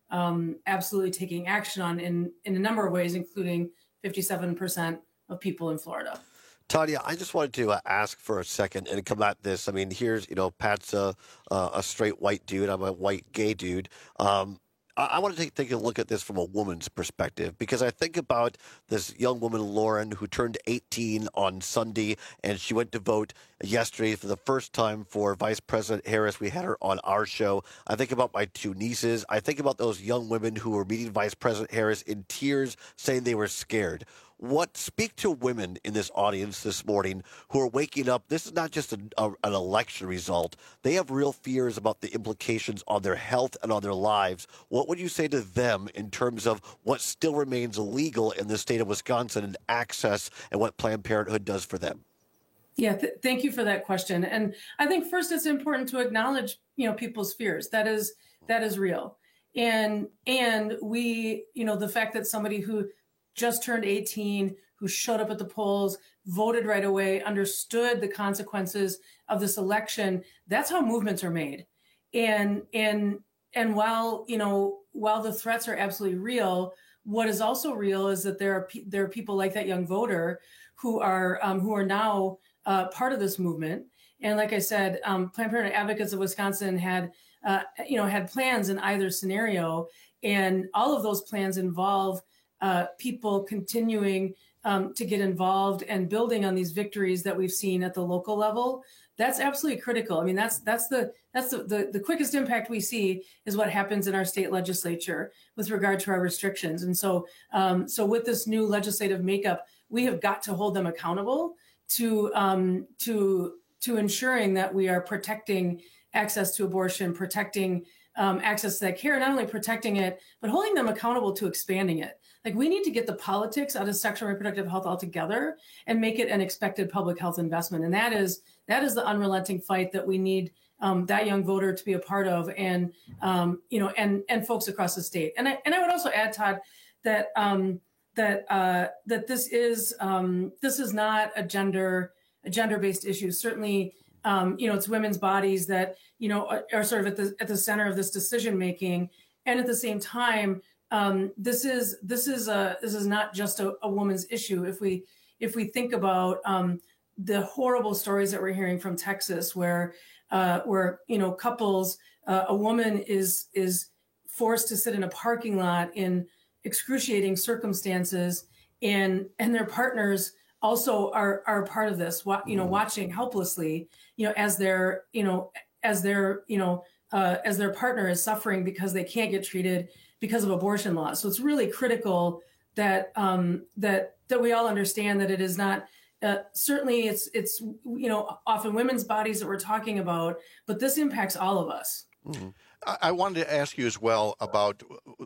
um, absolutely taking action on in, in a number of ways, including fifty-seven percent of people in Florida. Tanya, I just wanted to uh, ask for a second and come at this. I mean, here's, you know, Pat's a, uh, a straight white dude. I'm a white gay dude. Um, I, I want to take, take a look at this from a woman's perspective, because I think about this young woman, Lauren, who turned eighteen on Sunday, and she went to vote yesterday for the first time for Vice President Harris. We had her on our show. I think about my two nieces. I think about those young women who were meeting Vice President Harris in tears, saying they were scared. What speak to women in this audience this morning who are waking up? This is not just a, a, an election result. They have real fears about the implications on their health and on their lives. What would you say to them in terms of what still remains illegal in the state of Wisconsin and access and what Planned Parenthood does for them? Yeah, th- thank you for that question. And I think first it's important to acknowledge, you know, people's fears. That is that is real. And and we, you know, the fact that somebody who just turned eighteen, who showed up at the polls, voted right away, understood the consequences of this election. That's how movements are made. And and and while, you know, while the threats are absolutely real, what is also real is that there are pe- there are people like that young voter who are um, who are now uh, part of this movement. And like I said, um, Planned Parenthood Advocates of Wisconsin had uh, you know had plans in either scenario, and all of those plans involve Uh, people continuing um, to get involved and building on these victories that we've seen at the local level. That's absolutely critical. I mean, that's that's the that's the, the the quickest impact we see is what happens in our state legislature with regard to our restrictions. And so, um, so with this new legislative makeup, we have got to hold them accountable to um, to to ensuring that we are protecting access to abortion, protecting um, access to that care, not only protecting it, but holding them accountable to expanding it. Like, we need to get the politics out of sexual and reproductive health altogether and make it an expected public health investment. And that is that is the unrelenting fight that we need um, that young voter to be a part of, and um, you know, and and folks across the state. And I and I would also add, Todd, that um, that uh, that this is um, this is not a gender a gender-based issue. Certainly, um, you know, it's women's bodies that you know are, are sort of at the at the center of this decision making, and at the same time. Um, this is this is a this is not just a, a woman's issue. If we if we think about um, the horrible stories that we're hearing from Texas, where uh, where you know couples, uh, a woman is is forced to sit in a parking lot in excruciating circumstances, and and their partners also are are part of this. You know, watching helplessly, you know, as their you know as their you know uh, as their partner is suffering because they can't get treated because of abortion laws. So it's really critical that um, that that we all understand that it is not uh, certainly it's it's you know often women's bodies that we're talking about, but this impacts all of us. Mm-hmm. I, I wanted to ask you as well about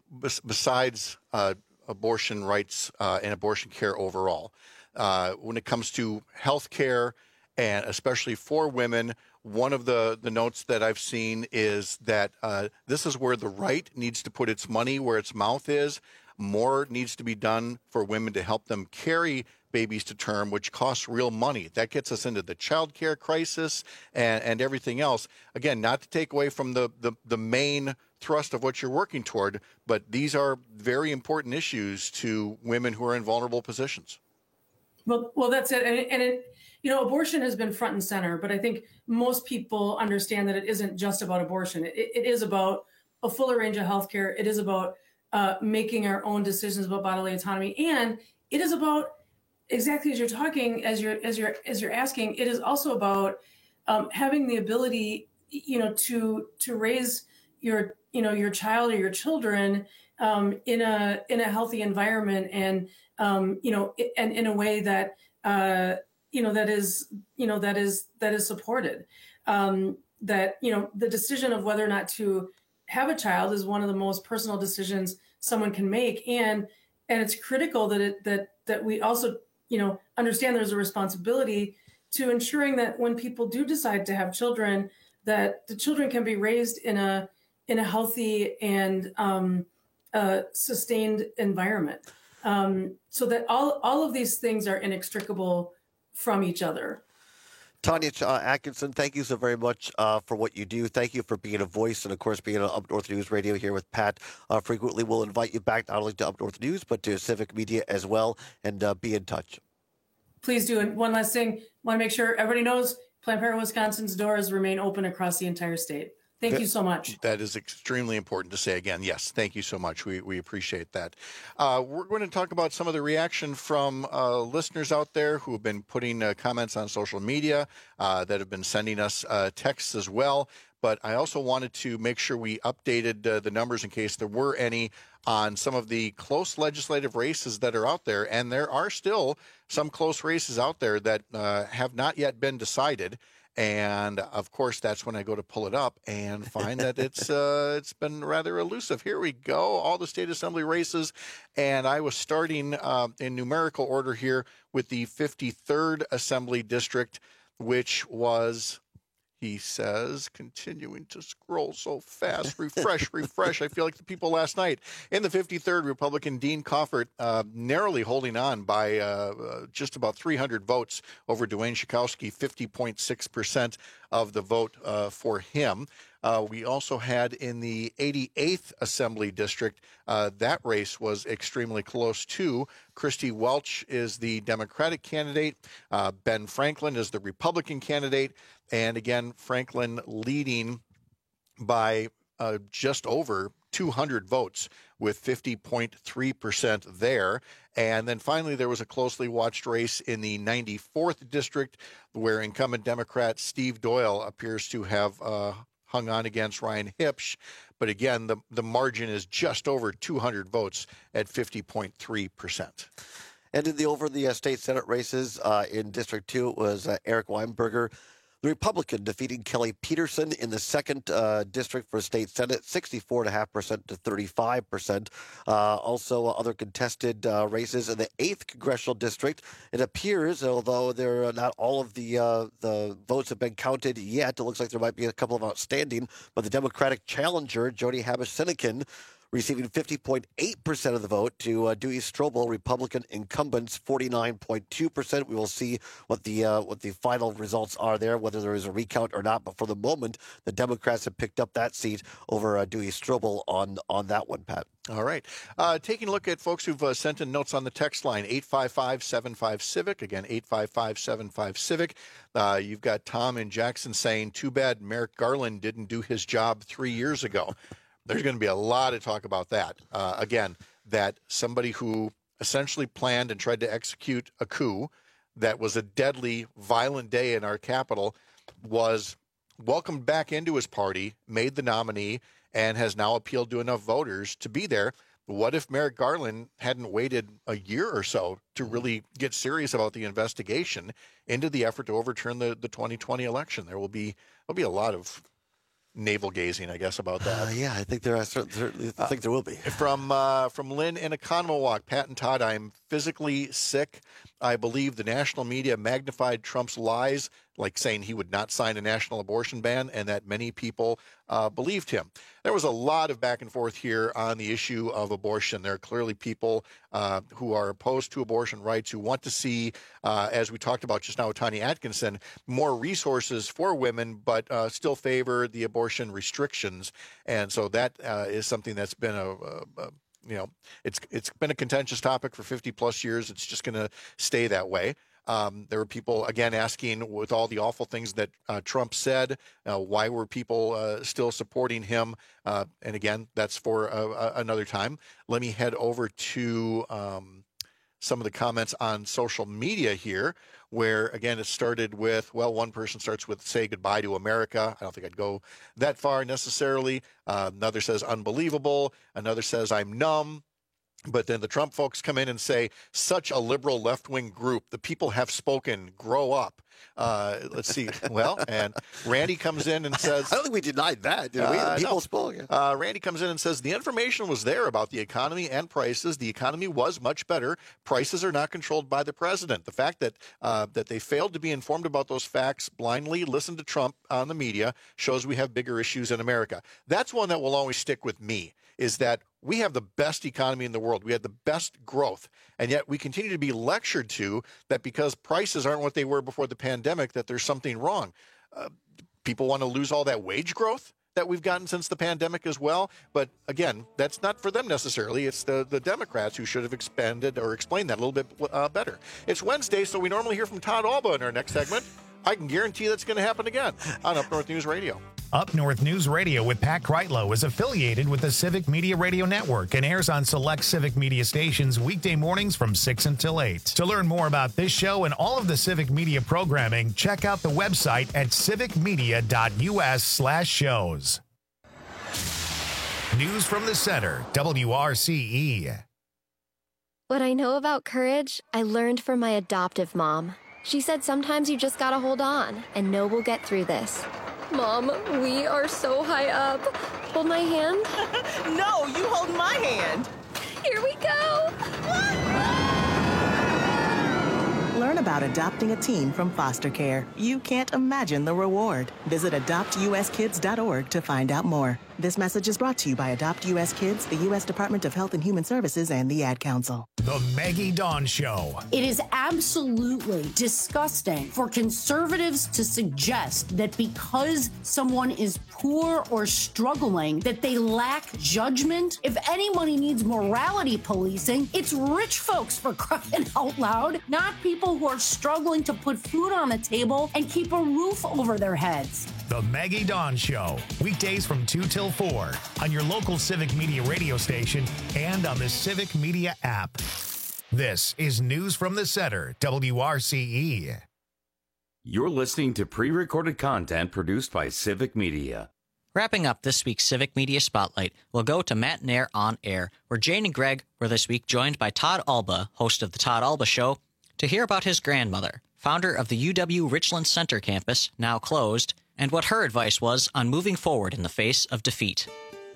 besides uh, abortion rights uh, and abortion care overall, uh, when it comes to health care and especially for women. One of the, the notes that I've seen is that uh, this is where the right needs to put its money where its mouth is. More needs to be done for women to help them carry babies to term, which costs real money. That gets us into the child care crisis and, and everything else. Again, not to take away from the, the, the main thrust of what you're working toward, but these are very important issues to women who are in vulnerable positions. Well, well, that's it. And, it, and it, you know, abortion has been front and center, but I think most people understand that it isn't just about abortion. It, it is about a fuller range of healthcare. It is about uh, making our own decisions about bodily autonomy, and it is about exactly as you're talking, as you're as you're as you're asking. It is also about um, having the ability, you know, to to raise your you know your child or your children um, in a in a healthy environment, and um, you know, and in a way that. Uh, you know, that is, you know, that is, that is supported. Um, that, you know, the decision of whether or not to have a child is one of the most personal decisions someone can make. And, and it's critical that it, that, that we also, you know, understand there's a responsibility to ensuring that when people do decide to have children, that the children can be raised in a, in a healthy and um, uh, sustained environment. Um, so that all, all of these things are inextricable from each other. Tanya uh, Atkinson, thank you so very much uh, for what you do. Thank you for being a voice and, of course, being on Up North News Radio here with Pat. Uh, frequently, we'll invite you back not only to Up North News, but to Civic Media as well, and uh, be in touch. Please do. And one last thing, want to make sure everybody knows Planned Parenthood Wisconsin's doors remain open across the entire state. Thank that, you so much. That is extremely important to say again. Yes, thank you so much. We we appreciate that. Uh, we're going to talk about some of the reaction from uh, listeners out there who have been putting uh, comments on social media, uh, that have been sending us uh, texts as well. But I also wanted to make sure we updated uh, the numbers in case there were any on some of the close legislative races that are out there. And there are still some close races out there that uh, have not yet been decided. And of course, that's when I go to pull it up and find that it's uh, it's been rather elusive. Here we go, all the state assembly races, and I was starting uh, in numerical order here with the fifty-third Assembly District, which was, he says, continuing to scroll so fast. Refresh, refresh. I feel like the people last night. In the fifty-third, Republican Dean Coffert uh, narrowly holding on by uh, uh, just about three hundred votes over Dwayne Schakowsky, fifty point six percent of the vote uh, for him. Uh, we also had in the eighty-eighth Assembly District, uh, that race was extremely close too. Christy Welch is the Democratic candidate. Uh, Ben Franklin is the Republican candidate. And again, Franklin leading by uh, just over two hundred votes with fifty point three percent there. And then finally, there was a closely watched race in the ninety-fourth District where incumbent Democrat Steve Doyle appears to have uh, hung on against Ryan Hipsch. But again, the, the margin is just over two hundred votes at fifty point three percent. And in the over the uh, state Senate races uh, in District two, it was uh, Eric Weinberger, the Republican, defeating Kelly Peterson in the second uh, district for state Senate, sixty-four point five percent to thirty-five percent. Uh, also, uh, other contested uh, races in the eighth congressional district. It appears, although there are not all of the uh, the votes have been counted yet, it looks like there might be a couple of outstanding. But the Democratic challenger, Jody Habush-Sinekin, receiving fifty point eight percent of the vote to uh, Dewey Strobel, Republican incumbents, forty-nine point two percent. We will see what the uh, what the final results are there, whether there is a recount or not. But for the moment, the Democrats have picked up that seat over uh, Dewey Strobel on, on that one, Pat. All right. Uh, taking a look at folks who've uh, sent in notes on the text line, eight five five, seven five, CIVIC. Again, eight five five, seven five, CIVIC. Uh, you've got Tom in Jackson saying, too bad Merrick Garland didn't do his job three years ago. There's going to be a lot of talk about that. Uh, again, that somebody who essentially planned and tried to execute a coup that was a deadly, violent day in our capital was welcomed back into his party, made the nominee, and has now appealed to enough voters to be there. What if Merrick Garland hadn't waited a year or so to really get serious about the investigation into the effort to overturn the, the twenty twenty election? There will be there'll be a lot of navel gazing, I guess, about that. Uh, yeah, I think there are certainly, certainly I think there will be. From uh, from Lynn in Economowalk, Pat and Todd, I'm physically sick. I believe the national media magnified Trump's lies, like saying he would not sign a national abortion ban, and that many people uh, believed him. There was a lot of back and forth here on the issue of abortion. There are clearly people uh, who are opposed to abortion rights, who want to see, uh, as we talked about just now with Tanya Atkinson, more resources for women, but uh, still favor the abortion restrictions. And so that uh, is something that's been a, a, a you know, it's it's been a contentious topic for fifty plus years. It's just going to stay that way. Um, there were people, again, asking with all the awful things that uh, Trump said, uh, why were people uh, still supporting him? Uh, and again, that's for uh, another time. Let me head over to um, some of the comments on social media here, where, again, it started with, well, one person starts with, say goodbye to America. I don't think I'd go that far necessarily. Uh, another says unbelievable. Another says I'm numb. But then the Trump folks come in and say, such a liberal left-wing group. The people have spoken. Grow up. Uh, let's see. Well, and Randy comes in and says... I don't think we denied that, did we? Uh, the people no. spoke. Uh, Randy comes in and says, the information was there about the economy and prices. The economy was much better. Prices are not controlled by the president. The fact that uh, that they failed to be informed about those facts, blindly listen to Trump on the media, shows we have bigger issues in America. That's one that will always stick with me. is that we have the best economy in the world. We have the best growth. And yet we continue to be lectured to that because prices aren't what they were before the pandemic, that there's something wrong. Uh, people want to lose all that wage growth that we've gotten since the pandemic as well. But again, that's not for them necessarily. It's the, the Democrats who should have expanded or explained that a little bit uh, better. It's Wednesday, so we normally hear from Todd Alba in our next segment. I can guarantee that's going to happen again on Up North News Radio. Up North News Radio with Pat Kreitlow is affiliated with the Civic Media Radio Network and airs on select Civic Media stations weekday mornings from six until eight. To learn more about this show and all of the Civic Media programming, check out the website at civicmedia.us slash shows. News from the Center, W R C E. What I know about courage, I learned from my adoptive mom. She said sometimes you just gotta hold on and know we'll get through this. Mom, we are so high up. Hold my hand. No, you hold my hand. Here we go. Learn about adopting a teen from foster care. You can't imagine the reward. Visit adopt u s kids dot org to find out more. This message is brought to you by Adopt U S Kids, the U S Department of Health and Human Services, and the Ad Council. The Maggie Dawn Show. It is absolutely disgusting for conservatives to suggest that because someone is poor or struggling, that they lack judgment. If anybody needs morality policing, it's rich folks, for crying out loud, not people who are struggling to put food on the table and keep a roof over their heads. The Maggie Dawn Show, weekdays from two till four on your local Civic Media radio station and on the Civic Media app. This is News from the Center, W R C E. You're listening to pre-recorded content produced by Civic Media. Wrapping up this week's Civic Media Spotlight, we'll go to Matt Nair on Air, where Jane and Greg were this week joined by Todd Alba, host of The Todd Alba Show, to hear about his grandmother, founder of the U W Richland Center campus, now closed, and what her advice was on moving forward in the face of defeat.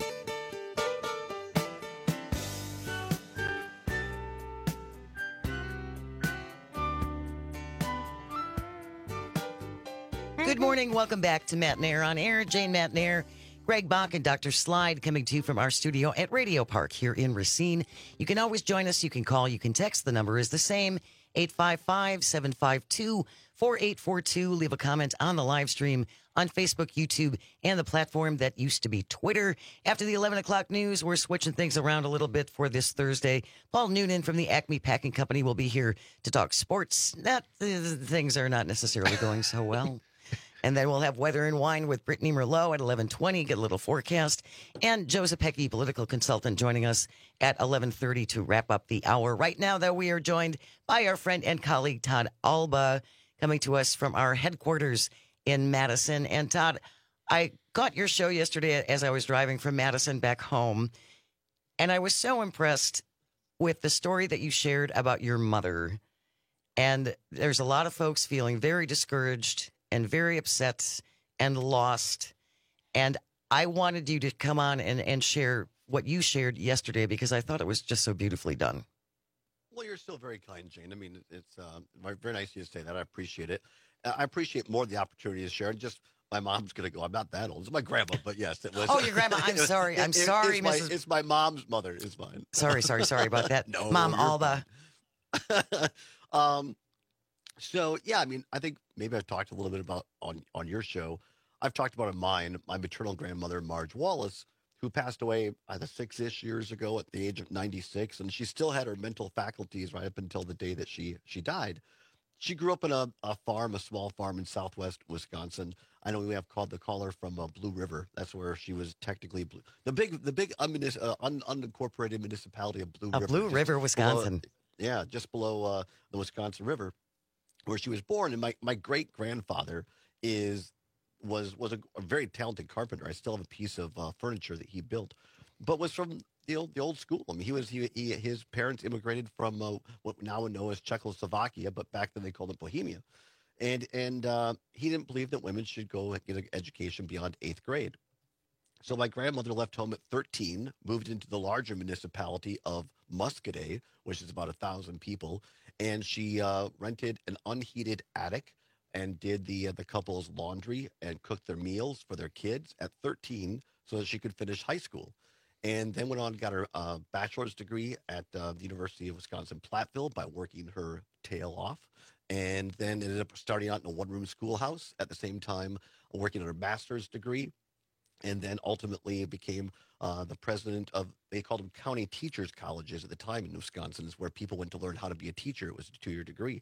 Good morning. Welcome back to Matt Nair on Air. Jane Matt Nair, Greg Bach, and Doctor Slide coming to you from our studio at Radio Park here in Racine. You can always join us. You can call. You can text. The number is the same, eight five five, seven five two, four eight four two. Leave a comment on the live stream on Facebook, YouTube, and the platform that used to be Twitter. After the eleven o'clock news, we're switching things around a little bit for this Thursday. Paul Noonan from the Acme Packing Company will be here to talk sports. Not, things are not necessarily going so well. And then we'll have Weather and Wine with Brittany Merlot at eleven twenty, get a little forecast. And Joe Zepecki, political consultant, joining us at eleven thirty to wrap up the hour. Right now, though, we are joined by our friend and colleague, Todd Alba, coming to us from our headquarters in Madison. And Todd, I got your show yesterday as I was driving from Madison back home, and I was so impressed with the story that you shared about your mother. And there's a lot of folks feeling very discouraged and very upset and lost. And I wanted you to come on and, and share what you shared yesterday because I thought it was just so beautifully done. Well, you're still very kind, Jane. I mean, it's uh, very nice of you to say that. I appreciate it. I appreciate more the opportunity to share. Just my mom's going to go. I'm not that old. It's my grandma, but yes, it was. Oh, your grandma. I'm sorry. I'm it, sorry, it's Missus My, it's my mom's mother. It's mine. Sorry, sorry, sorry about that. No, Mom Alba. um, so, yeah, I mean, I think maybe I've talked a little bit about on, on your show. I've talked about in mine, my maternal grandmother, Marge Wallace, who passed away either six-ish years ago at the age of ninety-six, and she still had her mental faculties right up until the day that she she died. She grew up in a, a farm, a small farm in southwest Wisconsin. I know we have called the caller from uh, Blue River. That's where she was technically blue. the big the big unmunis- uh, un- unincorporated municipality of Blue uh, River. Blue River, Wisconsin. Below, yeah, just below uh, the Wisconsin River, where she was born. And my, my great grandfather is was was a, a very talented carpenter. I still have a piece of uh, furniture that he built, but was from the old the old school. I mean, he was he, he his parents immigrated from uh, what now we know as Czechoslovakia, but back then they called it Bohemia, and and uh, he didn't believe that women should go get an education beyond eighth grade. So my grandmother left home at thirteen, moved into the larger municipality of Muscadet, which is about a thousand people, and she uh, rented an unheated attic and did the uh, the couple's laundry and cooked their meals for their kids at thirteen so that she could finish high school. and then went on and got her uh, bachelor's degree at uh, the University of Wisconsin-Platteville by working her tail off, and then ended up starting out in a one-room schoolhouse at the same time working on her master's degree, and then ultimately became uh, the president of, they called them county teachers colleges at the time in Wisconsin, is where people went to learn how to be a teacher. It was a two-year degree.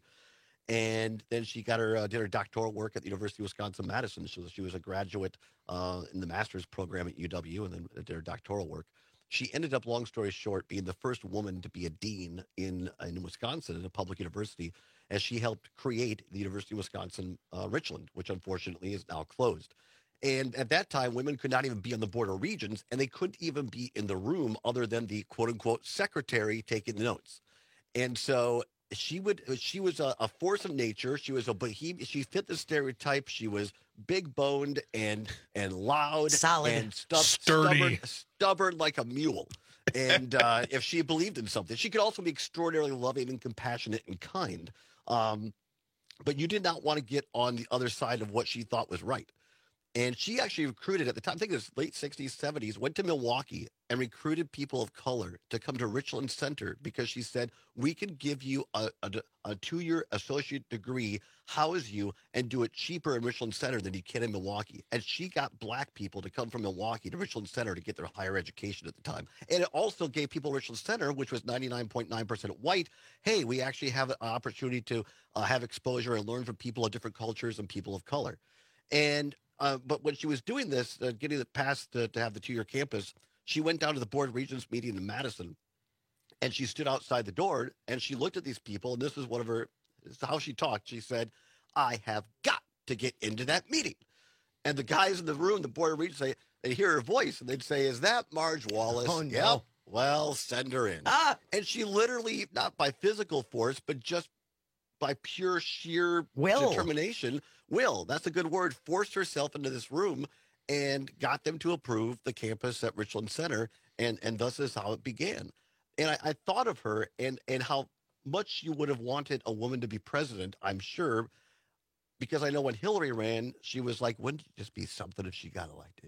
And then she got her uh, did her doctoral work at the University of Wisconsin-Madison. So she was a graduate uh, in the master's program at U W, and then did her doctoral work. She ended up, long story short, being the first woman to be a dean in in Wisconsin at a public university, as she helped create the University of Wisconsin uh, Richland, which unfortunately is now closed. And at that time, women could not even be on the board of regents, and they couldn't even be in the room other than the quote-unquote secretary taking the notes. And so she would she was a, a force of nature. She was a bohemian. She fit the stereotype. She was big boned and and loud, solid, and stu- sturdy, stubborn, stubborn like a mule. And uh, if she believed in something, she could also be extraordinarily loving and compassionate and kind. Um, but you did not want to get on the other side of what she thought was right. And she actually recruited at the time, I think it was late sixties, seventies, went to Milwaukee and recruited people of color to come to Richland Center because she said, we can give you a, a, a two-year associate degree, house you, and do it cheaper in Richland Center than you can in Milwaukee. And she got black people to come from Milwaukee to Richland Center to get their higher education at the time. And it also gave people Richland Center, which was ninety-nine point nine percent white, hey, we actually have an opportunity to uh, have exposure and learn from people of different cultures and people of color. And Uh, but when she was doing this, uh, getting it passed uh, to have the two-year campus, she went down to the Board of Regents meeting in Madison, and she stood outside the door, and she looked at these people, and this is one of her, this is how she talked. She said, I have got to get into that meeting. And the guys in the room, the Board of Regents, say, they hear her voice, and they'd say, is that Marge Wallace? Oh, no. Yep. Well, send her in. Ah! And she literally, not by physical force, but just by pure sheer will. determination, will, that's a good word, forced herself into this room and got them to approve the campus at Richland Center, and, and thus is how it began. And I, I thought of her and, and how much you would have wanted a woman to be president, I'm sure, because I know when Hillary ran, she was like, wouldn't it just be something if she got elected?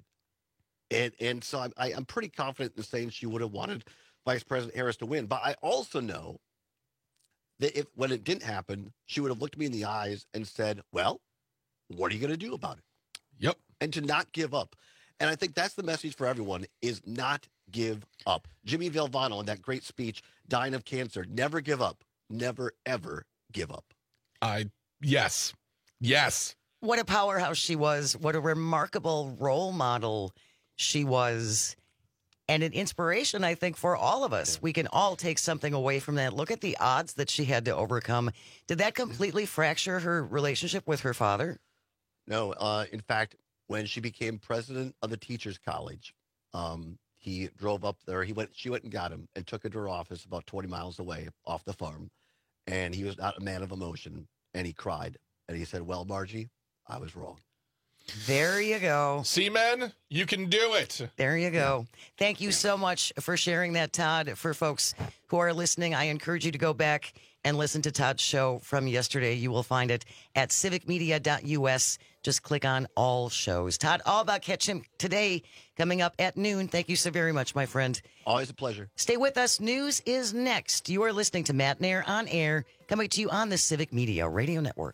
And and so I'm, I, I'm pretty confident in saying she would have wanted Vice President Harris to win. But I also know that if when it didn't happen, she would have looked me in the eyes and said, well, what are you going to do about it? Yep. And to not give up. And I think that's the message for everyone, is not give up. Jimmy Valvano in that great speech, dying of cancer, never give up. Never, ever give up. I, yes. Yes. What a powerhouse she was. What a remarkable role model she was. And an inspiration, I think, for all of us. We can all take something away from that. Look at the odds that she had to overcome. Did that completely fracture her relationship with her father? No. Uh, in fact, when she became president of the Teachers College, um, he drove up there. He went. She went and got him and took him to her office about twenty miles away off the farm. And he was not a man of emotion. And he cried. And he said, well, Margie, I was wrong. There you go. See, men, you can do it. There you go. Thank you so much for sharing that, Todd. For folks who are listening, I encourage you to go back and listen to Todd's show from yesterday. You will find it at civic media dot U S. Just click on all shows. Todd, all about Catch Him today, coming up at noon. Thank you so very much, my friend. Always a pleasure. Stay with us. News is next. You are listening to Matt Nair on Air, coming to you on the Civic Media Radio Network.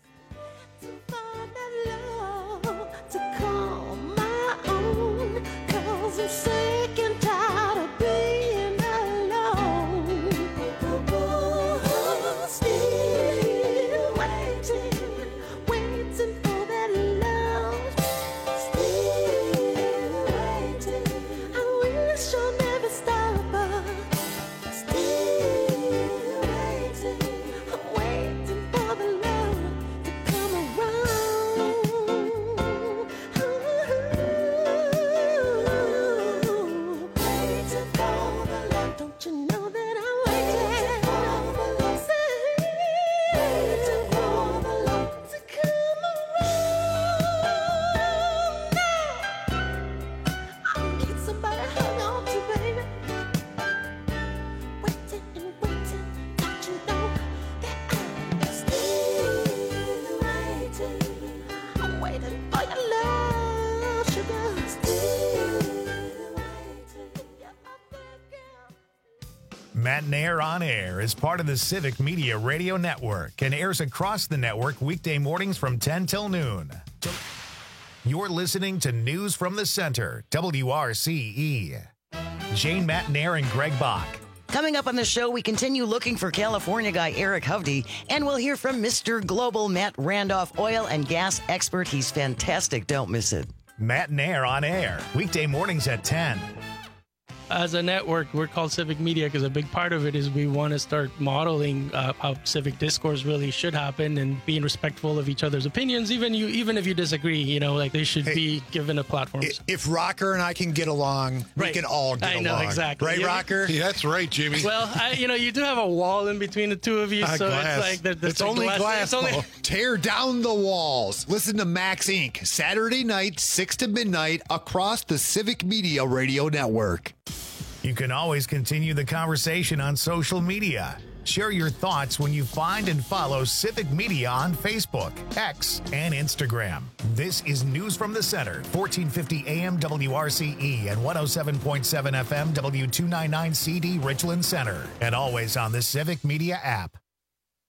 Matt Nair on Air is part of the Civic Media Radio Network and airs across the network weekday mornings from ten till noon. You're listening to News from the Center, W R C E. Jane, Matt Nair, and Greg Bach. Coming up on the show, we continue looking for California guy Eric Hovde, and we'll hear from Mister Global Matt Randolph, oil and gas expert. He's fantastic. Don't miss it. Matt Nair on Air, weekday mornings at ten. As a network, we're called Civic Media because a big part of it is we want to start modeling uh, how civic discourse really should happen and being respectful of each other's opinions, even you, even if you disagree. You know, like they should hey, be given a platform. If Rocker and I can get along, right. we can all get I along. know exactly, right, yeah. Rocker? Yeah, that's right, Jimmy. Well, I, you know, you do have a wall in between the two of you, uh, so glass. it's like there, there's it's a only glass. glass. It's only... Tear down the walls. Listen to Max Incorporated. Saturday night, six to midnight, across the Civic Media Radio Network. You can always continue the conversation on social media. Share your thoughts when you find and follow Civic Media on Facebook, X, and Instagram. This is News from the Center, fourteen fifty A M W R C E and one oh seven point seven F M W two ninety-nine C D Richland Center, and always on the Civic Media app.